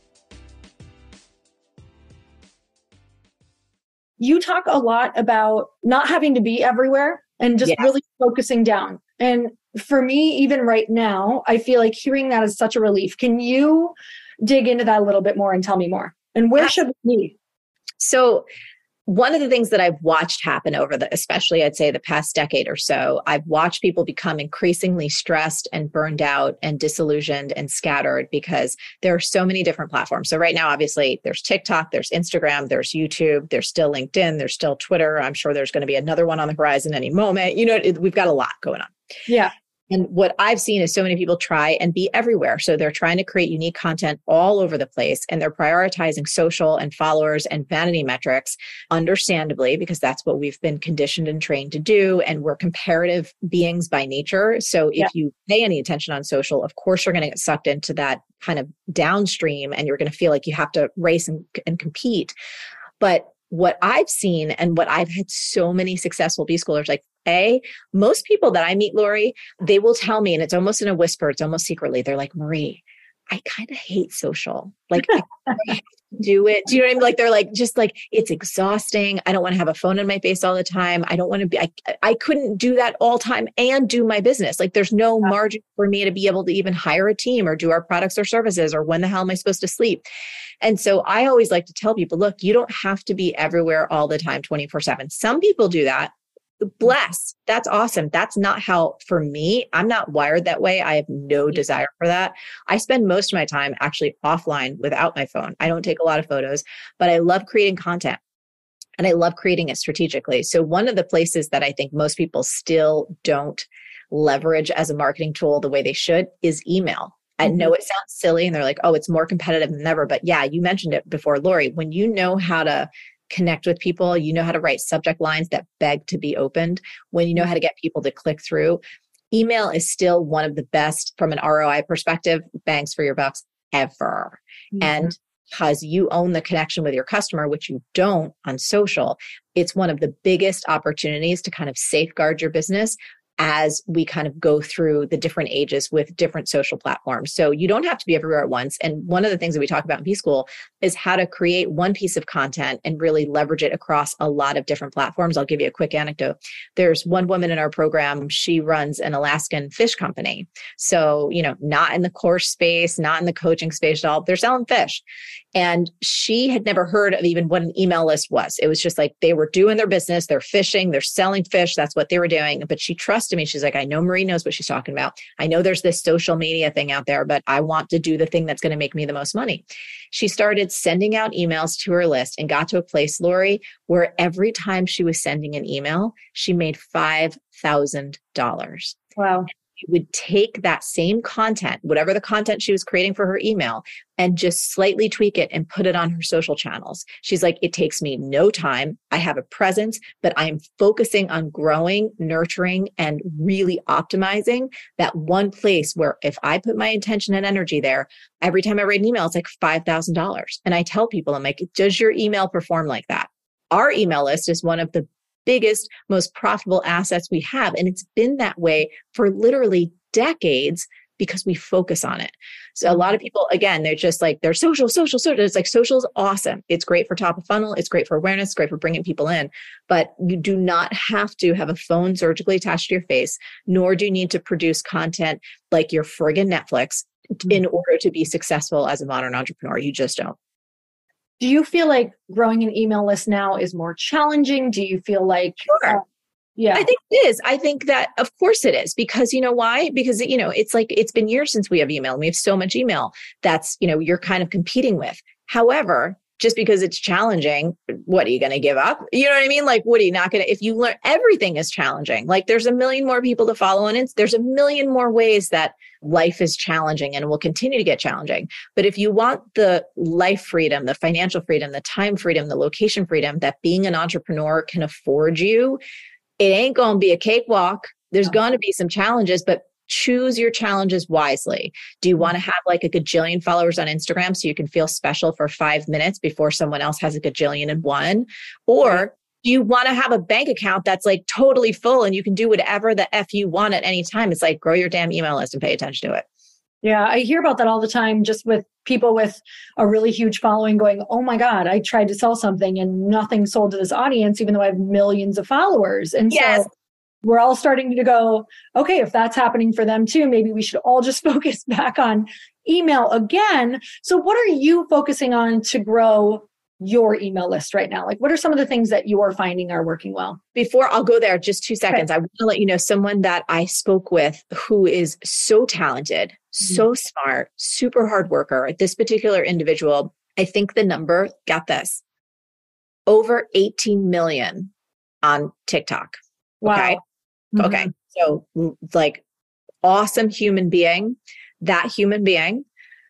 You talk a lot about not having to be everywhere and just really focusing down. And for me, even right now, I feel like hearing that is such a relief. Can you dig into that a little bit more and tell me more? And where should we be? So one of the things that I've watched happen over especially I'd say the past decade or so, I've watched people become increasingly stressed and burned out and disillusioned and scattered because there are so many different platforms. So right now, obviously, there's TikTok, there's Instagram, there's YouTube, there's still LinkedIn, there's still Twitter. I'm sure there's going to be another one on the horizon any moment. We've got a lot going on. Yeah. And what I've seen is so many people try and be everywhere. So they're trying to create unique content all over the place, and they're prioritizing social and followers and vanity metrics, understandably, because that's what we've been conditioned and trained to do. And we're comparative beings by nature. So if you pay any attention on social, of course, you're going to get sucked into that kind of downstream, and you're going to feel like you have to race and compete. But what I've seen and what I've had so many successful B-Schoolers, like Most people that I meet, Lori, they will tell me, and it's almost in a whisper, it's almost secretly, they're like, Marie, I kind of hate social. Like, I have to do it. Do you know what I mean? Like, they're like, just like, it's exhausting. I don't want to have a phone in my face all the time. I don't want to be, I couldn't do that all time and do my business. Like, there's no margin for me to be able to even hire a team or do our products or services, or when the hell am I supposed to sleep? And so I always like to tell people, look, you don't have to be everywhere all the time, 24/7. Some people do that. Bless. That's awesome. That's not how, for me, I'm not wired that way. I have no desire for that. I spend most of my time actually offline without my phone. I don't take a lot of photos, but I love creating content and I love creating it strategically. So one of the places that I think most people still don't leverage as a marketing tool the way they should is email. I know it sounds silly and they're like, oh, it's more competitive than ever. But yeah, you mentioned it before, Lori, when you know how to connect with people, you know how to write subject lines that beg to be opened, when you know how to get people to click through, email is still one of the best from an ROI perspective, bangs for your bucks ever. And because you own the connection with your customer, which you don't on social, it's one of the biggest opportunities to kind of safeguard your business as we kind of go through the different ages with different social platforms. So you don't have to be everywhere at once. And one of the things that we talk about in B-School is how to create one piece of content and really leverage it across a lot of different platforms. I'll give you a quick anecdote. There's one woman in our program, she runs an Alaskan fish company. So, not in the course space, not in the coaching space at all. They're selling fish. And she had never heard of even what an email list was. It was just like they were doing their business, they're fishing, they're selling fish. That's what they were doing. But she trusted me. She's like, I know Marie knows what she's talking about. I know there's this social media thing out there, but I want to do the thing that's going to make me the most money. She started sending out emails to her list and got to a place, Lori, where every time she was sending an email, she made $5,000. Wow. She would take that same content, whatever the content she was creating for her email, and just slightly tweak it and put it on her social channels. She's like, it takes me no time. I have a presence, but I'm focusing on growing, nurturing, and really optimizing that one place where if I put my intention and energy there, every time I write an email, it's like $5,000. And I tell people, I'm like, does your email perform like that? Our email list is one of the biggest, most profitable assets we have. And it's been that way for literally decades because we focus on it. So a lot of people, again, they're just like, they're social. It's like social is awesome. It's great for top of funnel. It's great for awareness. It's great for bringing people in. But you do not have to have a phone surgically attached to your face, nor do you need to produce content like your friggin' Netflix in order to be successful as a modern entrepreneur. You just don't. Do you feel like growing an email list now is more challenging? Do you feel like, sure. Yeah, I think it is. I think that, of course it is, because you know why? Because, it's like, it's been years since we have email and we have so much email that's, you're kind of competing with. However, just because it's challenging, what are you going to give up? You know what I mean? Like, what are you not going to, if you learn, everything is challenging. Like there's a million more people to follow and there's a million more ways that life is challenging and will continue to get challenging. But if you want the life freedom, the financial freedom, the time freedom, the location freedom that being an entrepreneur can afford you, it ain't going to be a cakewalk. There's going to be some challenges, but choose your challenges wisely. Do you want to have like a gajillion followers on Instagram so you can feel special for 5 minutes before someone else has a gajillion and one? Or do you want to have a bank account that's like totally full and you can do whatever the F you want at any time? It's like, grow your damn email list and pay attention to it. Yeah, I hear about that all the time, just with people with a really huge following going, oh my God, I tried to sell something and nothing sold to this audience, even though I have millions of followers. And so we're all starting to go, okay, if that's happening for them too, maybe we should all just focus back on email again. So what are you focusing on to grow your email list right now? Like, what are some of the things that you are finding are working well? Before I'll go there, just 2 seconds. I want to let you know someone that I spoke with who is so talented, so smart, super hard worker. This particular individual, I think the number, got this, over 18 million on TikTok. Wow. Okay. Okay. So like awesome human being, that human being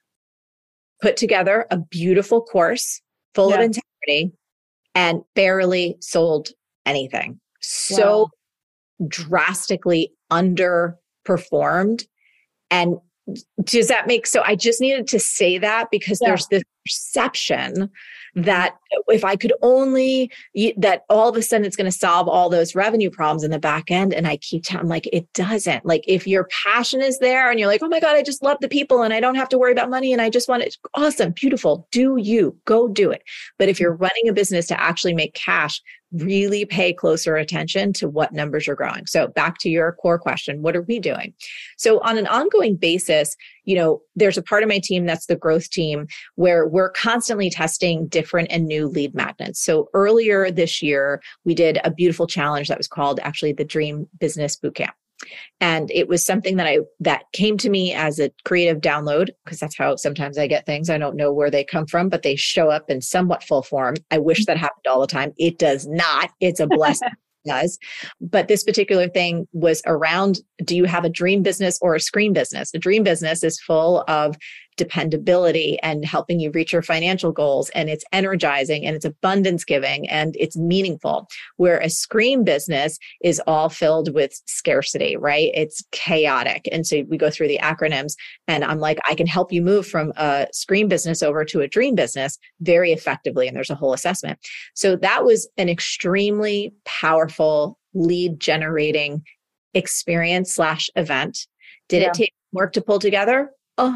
put together a beautiful course full of integrity and barely sold anything. So drastically underperformed. And does that make, so I just needed to say that because there's this perception that if I could only, that all of a sudden it's going to solve all those revenue problems in the back end. And I keep telling, like, it doesn't. Like, if your passion is there and you're like, oh my God, I just love the people and I don't have to worry about money and I just want it, awesome, beautiful, do you, go do it. But if you're running a business to actually make cash, really pay closer attention to what numbers you're growing. So back to your core question, what are we doing? So on an ongoing basis, there's a part of my team that's the growth team where we're constantly testing different and new lead magnets. So earlier this year, we did a beautiful challenge that was called actually the Dream Business Bootcamp. And it was something that came to me as a creative download, because that's how sometimes I get things. I don't know where they come from, but they show up in somewhat full form. I wish that happened all the time. It does not. It's a blessing. Does. But this particular thing was around, do you have a dream business or a scream business? A dream business is full of dependability and helping you reach your financial goals, and it's energizing and it's abundance giving and it's meaningful. Where a scream business is all filled with scarcity, right? It's chaotic. And so we go through the acronyms and I'm like, I can help you move from a scream business over to a dream business very effectively. And there's a whole assessment. So that was an extremely powerful lead generating experience/event. Did it take work to pull together?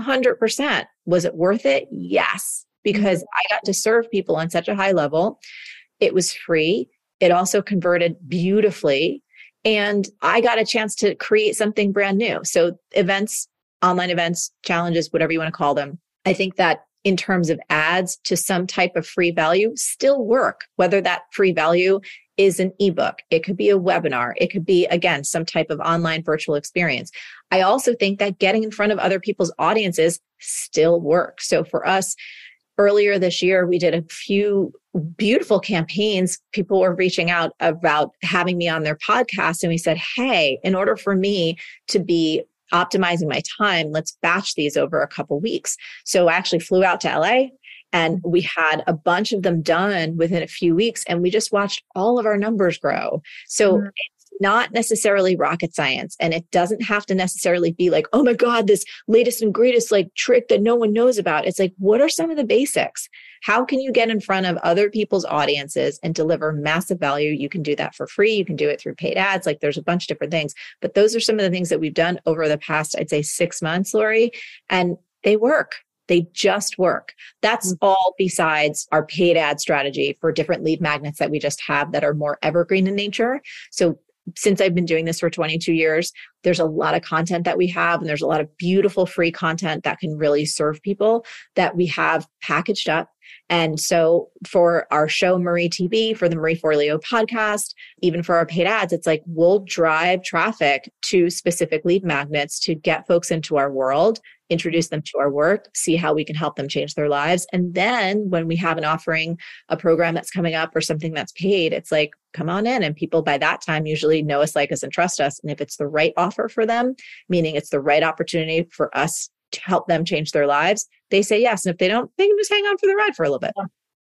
100%. Was it worth it? Yes, because I got to serve people on such a high level. It was free. It also converted beautifully. And I got a chance to create something brand new. So events, online events, challenges, whatever you want to call them. I think that in terms of ads to some type of free value still work, whether that free value is an ebook. It could be a webinar. It could be, again, some type of online virtual experience. I also think that getting in front of other people's audiences still works. So for us, earlier this year, we did a few beautiful campaigns. People were reaching out about having me on their podcast. And we said, hey, in order for me to be optimizing my time, let's batch these over a couple weeks. So I actually flew out to LA. And we had a bunch of them done within a few weeks, and we just watched all of our numbers grow. So it's not necessarily rocket science, and it doesn't have to necessarily be like, oh my God, this latest and greatest like trick that no one knows about. It's like, what are some of the basics? How can you get in front of other people's audiences and deliver massive value? You can do that for free. You can do it through paid ads. Like there's a bunch of different things, but those are some of the things that we've done over the past, I'd say 6 months, Lori, and they work. They just work. That's all besides our paid ad strategy for different lead magnets that we just have that are more evergreen in nature. So since I've been doing this for 22 years, there's a lot of content that we have, and there's a lot of beautiful free content that can really serve people that we have packaged up. And so for our show, Marie TV, for the Marie Forleo podcast, even for our paid ads, it's like we'll drive traffic to specific lead magnets to get folks into our world, introduce them to our work, see how we can help them change their lives. And then when we have an offering, a program that's coming up or something that's paid, it's like, come on in. And people by that time usually know us, like us, and trust us. And if it's the right offer for them, meaning it's the right opportunity for us to help them change their lives, they say yes. And if they don't, they can just hang on for the ride for a little bit.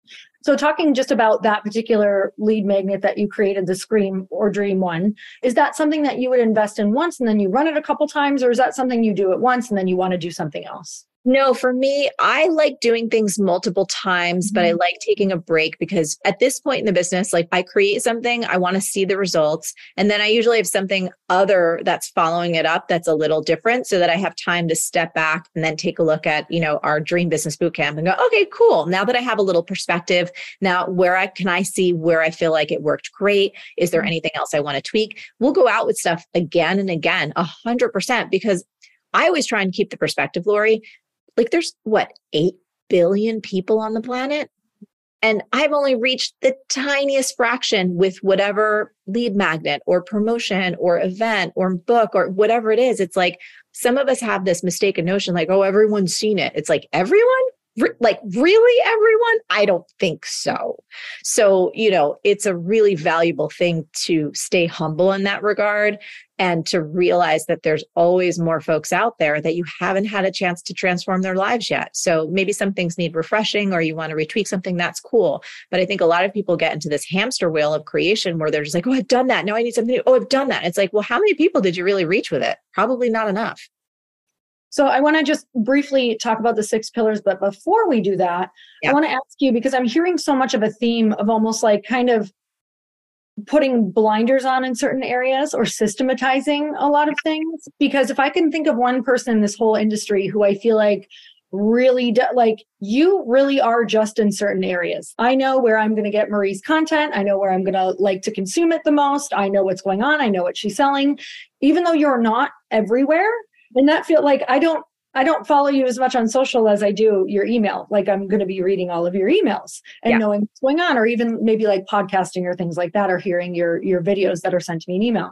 So talking just about that particular lead magnet that you created, the Scream or Dream one, is that something that you would invest in once and then you run it a couple times, or is that something you do it once and then you want to do something else? No, for me, I like doing things multiple times, but I like taking a break because at this point in the business, like I create something, I want to see the results. And then I usually have something other that's following it up that's a little different so that I have time to step back and then take a look at, our Dream Business Bootcamp and go, okay, cool. Now that I have a little perspective, now can I see where I feel like it worked great? Is there anything else I want to tweak? We'll go out with stuff again and again, 100%, because I always try and keep the perspective, Lori. Like there's 8 billion people on the planet. And I've only reached the tiniest fraction with whatever lead magnet or promotion or event or book or whatever it is. It's like some of us have this mistaken notion like, oh, everyone's seen it. It's like everyone? Like really everyone? I don't think so. So, it's a really valuable thing to stay humble in that regard and to realize that there's always more folks out there that you haven't had a chance to transform their lives yet. So maybe some things need refreshing or you want to retweak something, that's cool. But I think a lot of people get into this hamster wheel of creation where they're just like, oh, I've done that. Now I need something new. Oh, I've done that. It's like, well, how many people did you really reach with it? Probably not enough. So I want to just briefly talk about the 6 pillars, but before we do that, I want to ask you, because I'm hearing so much of a theme of almost like kind of putting blinders on in certain areas or systematizing a lot of things. Because if I can think of one person in this whole industry who I feel like really like you really are just in certain areas. I know where I'm going to get Marie's content. I know where I'm going to like to consume it the most. I know what's going on. I know what she's selling, even though you're not everywhere. And that feel like I don't follow you as much on social as I do your email. Like I'm going to be reading all of your emails and knowing what's going on, or even maybe like podcasting or things like that, or hearing your videos that are sent to me in email.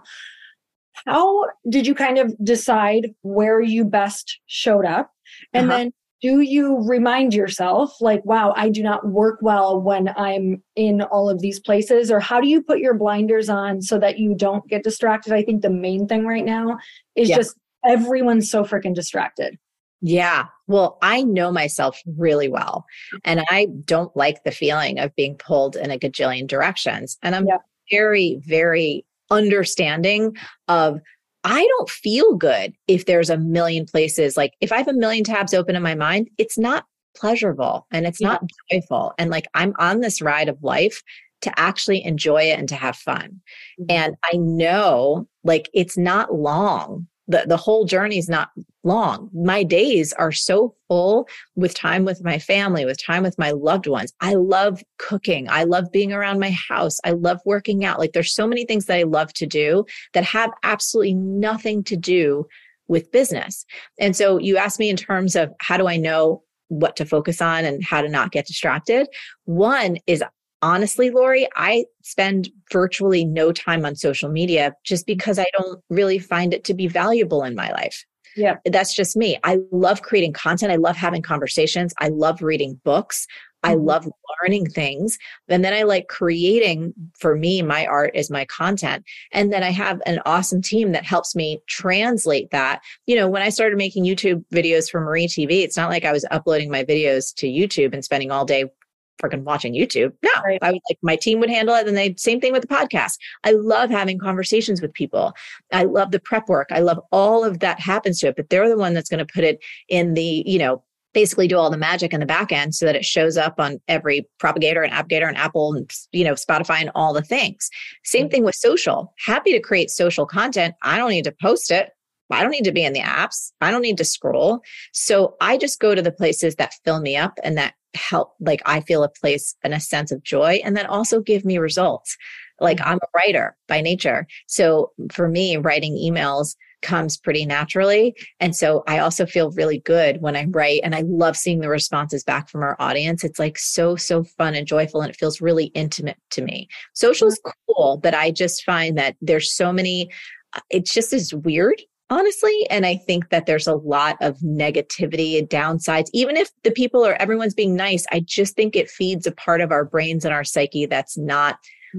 How did you kind of decide where you best showed up? And then do you remind yourself like, wow, I do not work well when I'm in all of these places? Or how do you put your blinders on so that you don't get distracted? I think the main thing right now is just everyone's so freaking distracted. Yeah. Well, I know myself really well, and I don't like the feeling of being pulled in a gajillion directions. And I'm very, very understanding of, I don't feel good if there's a million places. Like if I have a million tabs open in my mind, it's not pleasurable and it's not joyful. And like I'm on this ride of life to actually enjoy it and to have fun. And I know like it's not long. The whole journey is not long. My days are so full with time with my family, with time with my loved ones. I love cooking. I love being around my house. I love working out. Like there's so many things that I love to do that have absolutely nothing to do with business. And so you asked me in terms of how do I know what to focus on and how to not get distracted? One is honestly, Lori, I spend virtually no time on social media just because I don't really find it to be valuable in my life. Yeah. That's just me. I love creating content. I love having conversations. I love reading books. I love learning things. And then I like creating, for me, my art is my content. And then I have an awesome team that helps me translate that. You know, when I started making YouTube videos for Marie TV, it's not like I was uploading my videos to YouTube and spending all day freaking watching YouTube. No, I was like, my team would handle it. And they same thing with the podcast. I love having conversations with people. I love the prep work. I love all of that happens to it, but they're the one that's going to put it in the, you know, basically do all the magic in the back end so that it shows up on every propagator and Appgator and Apple and, you know, Spotify and all the things. Same thing with social. Happy to create social content. I don't need to post it. I don't need to be in the apps. I don't need to scroll. So I just go to the places that fill me up and that help, like I feel a place and a sense of joy, and then also give me results. Like I'm a writer by nature. So for me, writing emails comes pretty naturally. And so I also feel really good when I write, and I love seeing the responses back from our audience. It's like so fun and joyful, and it feels really intimate to me. Social is cool, but I just find that there's so many, it's just as weird, honestly. And I think that there's a lot of negativity and downsides. Even if the people or everyone's being nice, I just think it feeds a part of our brains and our psyche that's not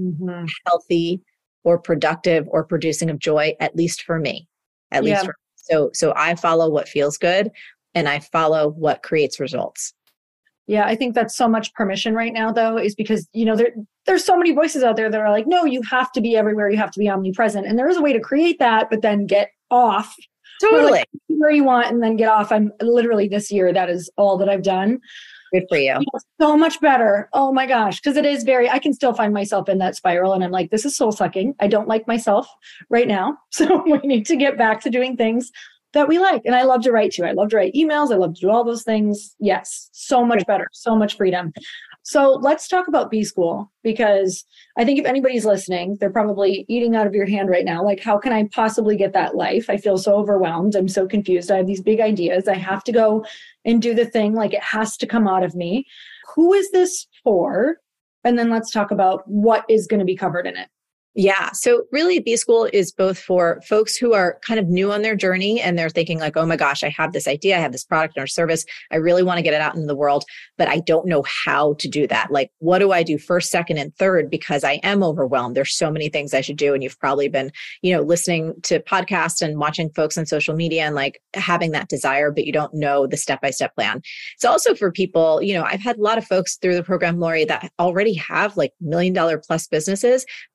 healthy or productive or producing of joy, at least for me. At least for me. So I follow what feels good and I follow what creates results. Yeah, I think that's so much permission right now, though, is because, you know, there's so many voices out there that are like, no, you have to be everywhere. You have to be omnipresent. And there is a way to create that, but then get off. Totally. Like, where you want and then get off. I'm literally this year, that is all that I've done. Good for you. So much better. Oh my gosh. Because it is I can still find myself in that spiral. And I'm like, this is soul sucking. I don't like myself right now. So we need to get back to doing things that we like. And I love to write too. I love to write emails. I love to do all those things. Yes. So much better. So much freedom. So let's talk about B School, because I think if anybody's listening, they're probably eating out of your hand right now. Like, how can I possibly get that life? I feel so overwhelmed. I'm so confused. I have these big ideas. I have to go and do the thing. Like, it has to come out of me. Who is this for? And then let's talk about what is going to be covered in it. Yeah. So really, B School is both for folks who are kind of new on their journey and they're thinking like, oh my gosh, I have this idea. I have this product or service. I really want to get it out into the world, but I don't know how to do that. Like, what do I do first, second, and third? Because I am overwhelmed. There's so many things I should do. And you've probably been, you know, listening to podcasts and watching folks on social media and like having that desire, but you don't know the step-by-step plan. It's also for people, you know, I've had a lot of folks through the program, Lori, that already have like $1 million plus businesses, but they've hit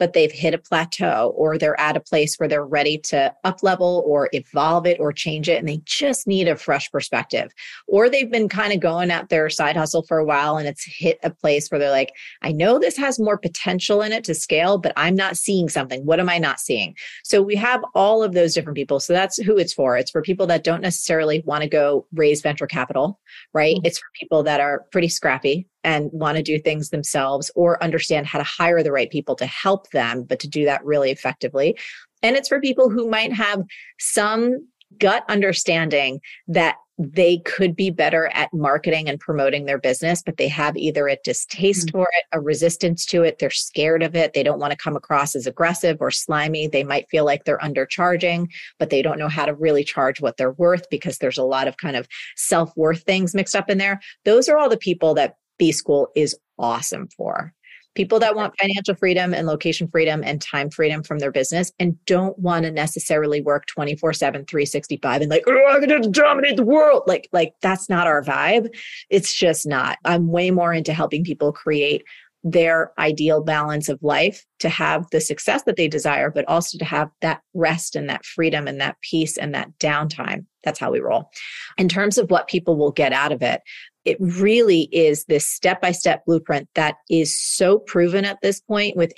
hit a plateau, or they're at a place where they're ready to up level or evolve it or change it, and they just need a fresh perspective. Or they've been kind of going at their side hustle for a while and it's hit a place where they're like, I know this has more potential in it to scale, but I'm not seeing something. What am I not seeing? So we have all of those different people. So that's who it's for. It's for people that don't necessarily want to go raise venture capital, right? It's for people that are pretty scrappy and want to do things themselves or understand how to hire the right people to help them, but to do that really effectively. And it's for people who might have some gut understanding that they could be better at marketing and promoting their business, but they have either a distaste for it, a resistance to it. They're scared of it. They don't want to come across as aggressive or slimy. They might feel like they're undercharging, but they don't know how to really charge what they're worth because there's a lot of kind of self-worth things mixed up in there. Those are all the people that B-School is awesome for. People that want financial freedom and location freedom and time freedom from their business and don't want to necessarily work 24/7, 365 and like, oh, I'm going to dominate the world. Like that's not our vibe. It's just not. I'm way more into helping people create their ideal balance of life to have the success that they desire, but also to have that rest and that freedom and that peace and that downtime. That's how we roll. In terms of what people will get out of it, it really is this step-by-step blueprint that is so proven at this point with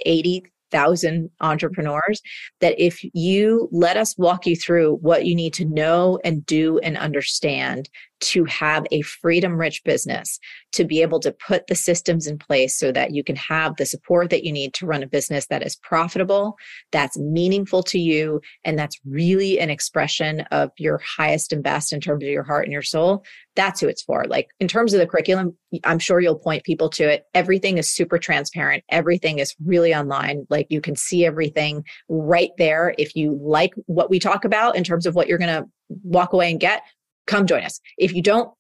80,000 entrepreneurs that if you let us walk you through what you need to know and do and understand to have a freedom-rich business, to be able to put the systems in place so that you can have the support that you need to run a business that is profitable, that's meaningful to you, and that's really an expression of your highest and best in terms of your heart and your soul. That's who it's for. Like in terms of the curriculum, I'm sure you'll point people to it. Everything is super transparent. Everything is really online. Like you can see everything right there. If you like what we talk about in terms of what you're going to walk away and get, come join us. If you don't.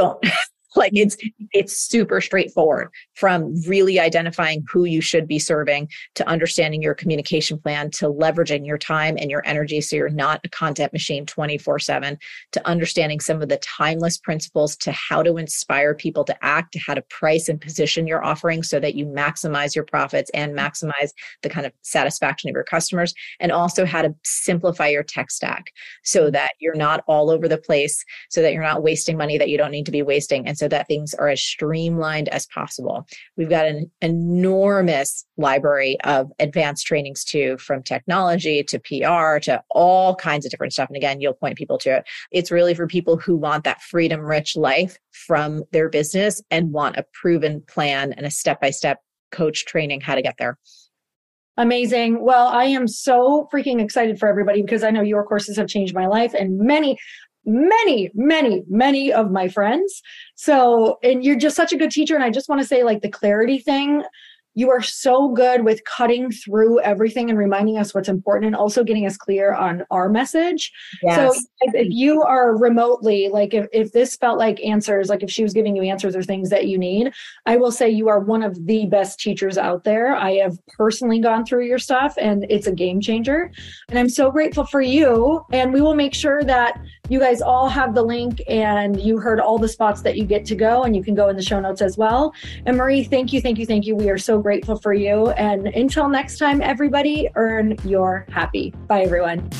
Like it's super straightforward, from really identifying who you should be serving to understanding your communication plan, to leveraging your time and your energy so you're not a content machine 24/7, to understanding some of the timeless principles to how to inspire people to act, to how to price and position your offering so that you maximize your profits and maximize the kind of satisfaction of your customers, and also how to simplify your tech stack so that you're not all over the place, so that you're not wasting money that you don't need to be wasting, and so that things are as streamlined as possible. We've got an enormous library of advanced trainings too, from technology to PR to all kinds of different stuff. And again, you'll point people to it. It's really for people who want that freedom-rich life from their business and want a proven plan and a step-by-step coach training how to get there. Amazing. Well, I am so freaking excited for everybody because I know your courses have changed my life and many of my friends. So, and you're just such a good teacher. And I just want to say, like, the clarity thing, you are so good with cutting through everything and reminding us what's important and also getting us clear on our message. Yes. So if you are remotely, like if this felt like answers, like if she was giving you answers or things that you need, I will say you are one of the best teachers out there. I have personally gone through your stuff and it's a game changer. And I'm so grateful for you. And we will make sure that you guys all have the link and you heard all the spots that you get to go, and you can go in the show notes as well. And Marie, thank you. We are so grateful for you. And until next time, everybody, earn your happy. Bye, everyone.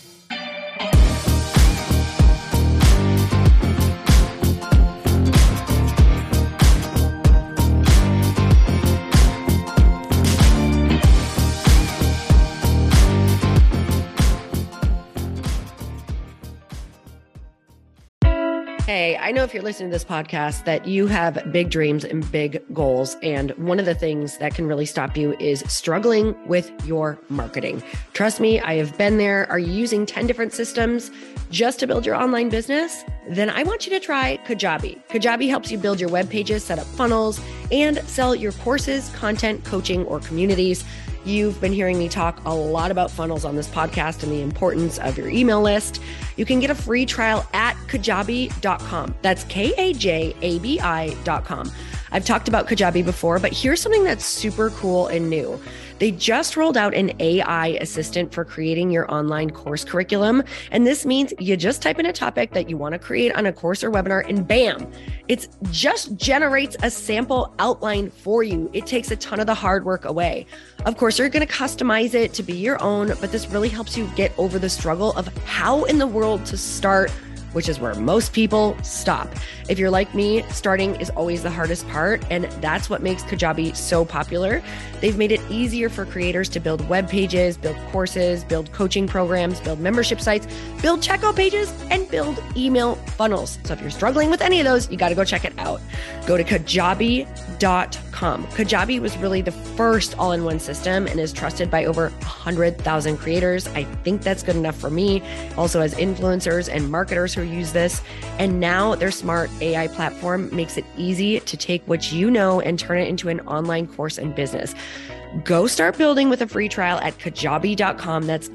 Hey, I know if you're listening to this podcast that you have big dreams and big goals. And one of the things that can really stop you is struggling with your marketing. Trust me, I have been there. Are you using 10 different systems just to build your online business? Then I want you to try Kajabi. Kajabi helps you build your web pages, set up funnels, and sell your courses, content, coaching, or communities. You've been hearing me talk a lot about funnels on this podcast and the importance of your email list. You can get a free trial at kajabi.com. That's Kajabi.com. I've talked about Kajabi before, but here's something that's super cool and new. They just rolled out an AI assistant for creating your online course curriculum. And this means you just type in a topic that you want to create on a course or webinar and bam, it just generates a sample outline for you. It takes a ton of the hard work away. Of course, you're going to customize it to be your own, but this really helps you get over the struggle of how in the world to start, which is where most people stop. If you're like me, starting is always the hardest part, and that's what makes Kajabi so popular. They've made it easier for creators to build web pages, build courses, build coaching programs, build membership sites, build checkout pages, and build email funnels. So if you're struggling with any of those, you got to go check it out. Go to kajabi.com. Kajabi was really the first all-in-one system and is trusted by over 100,000 creators. I think that's good enough for me. Also, as influencers and marketers who use this. And now their smart AI platform makes it easy to take what you know and turn it into an online course and business. Go start building with a free trial at kajabi.com. That's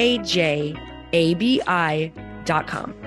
kajabi.com.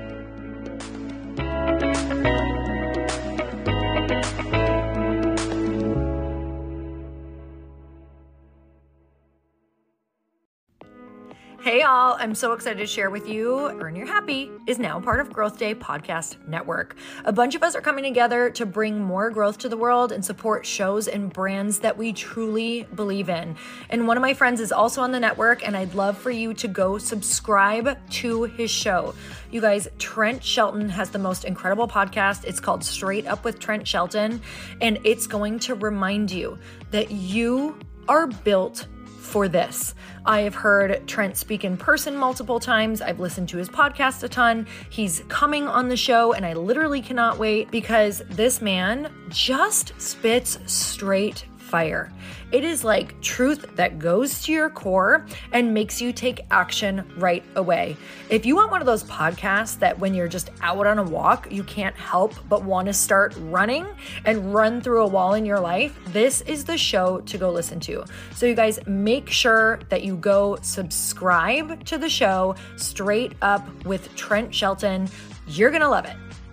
Hey all, I'm so excited to share with you, Earn Your Happy is now part of Growth Day Podcast Network. A bunch of us are coming together to bring more growth to the world and support shows and brands that we truly believe in. And one of my friends is also on the network, and I'd love for you to go subscribe to his show. You guys, Trent Shelton has the most incredible podcast. It's called Straight Up with Trent Shelton, and it's going to remind you that you are built for this. I have heard Trent speak in person multiple times. I've listened to his podcast a ton. He's coming on the show, and I literally cannot wait because this man just spits straight fire. It is like truth that goes to your core and makes you take action right away. If you want one of those podcasts that when you're just out on a walk, you can't help but want to start running and run through a wall in your life, this is the show to go listen to. So you guys, make sure that you go subscribe to the show, Straight Up with Trent Shelton. You're going to love it.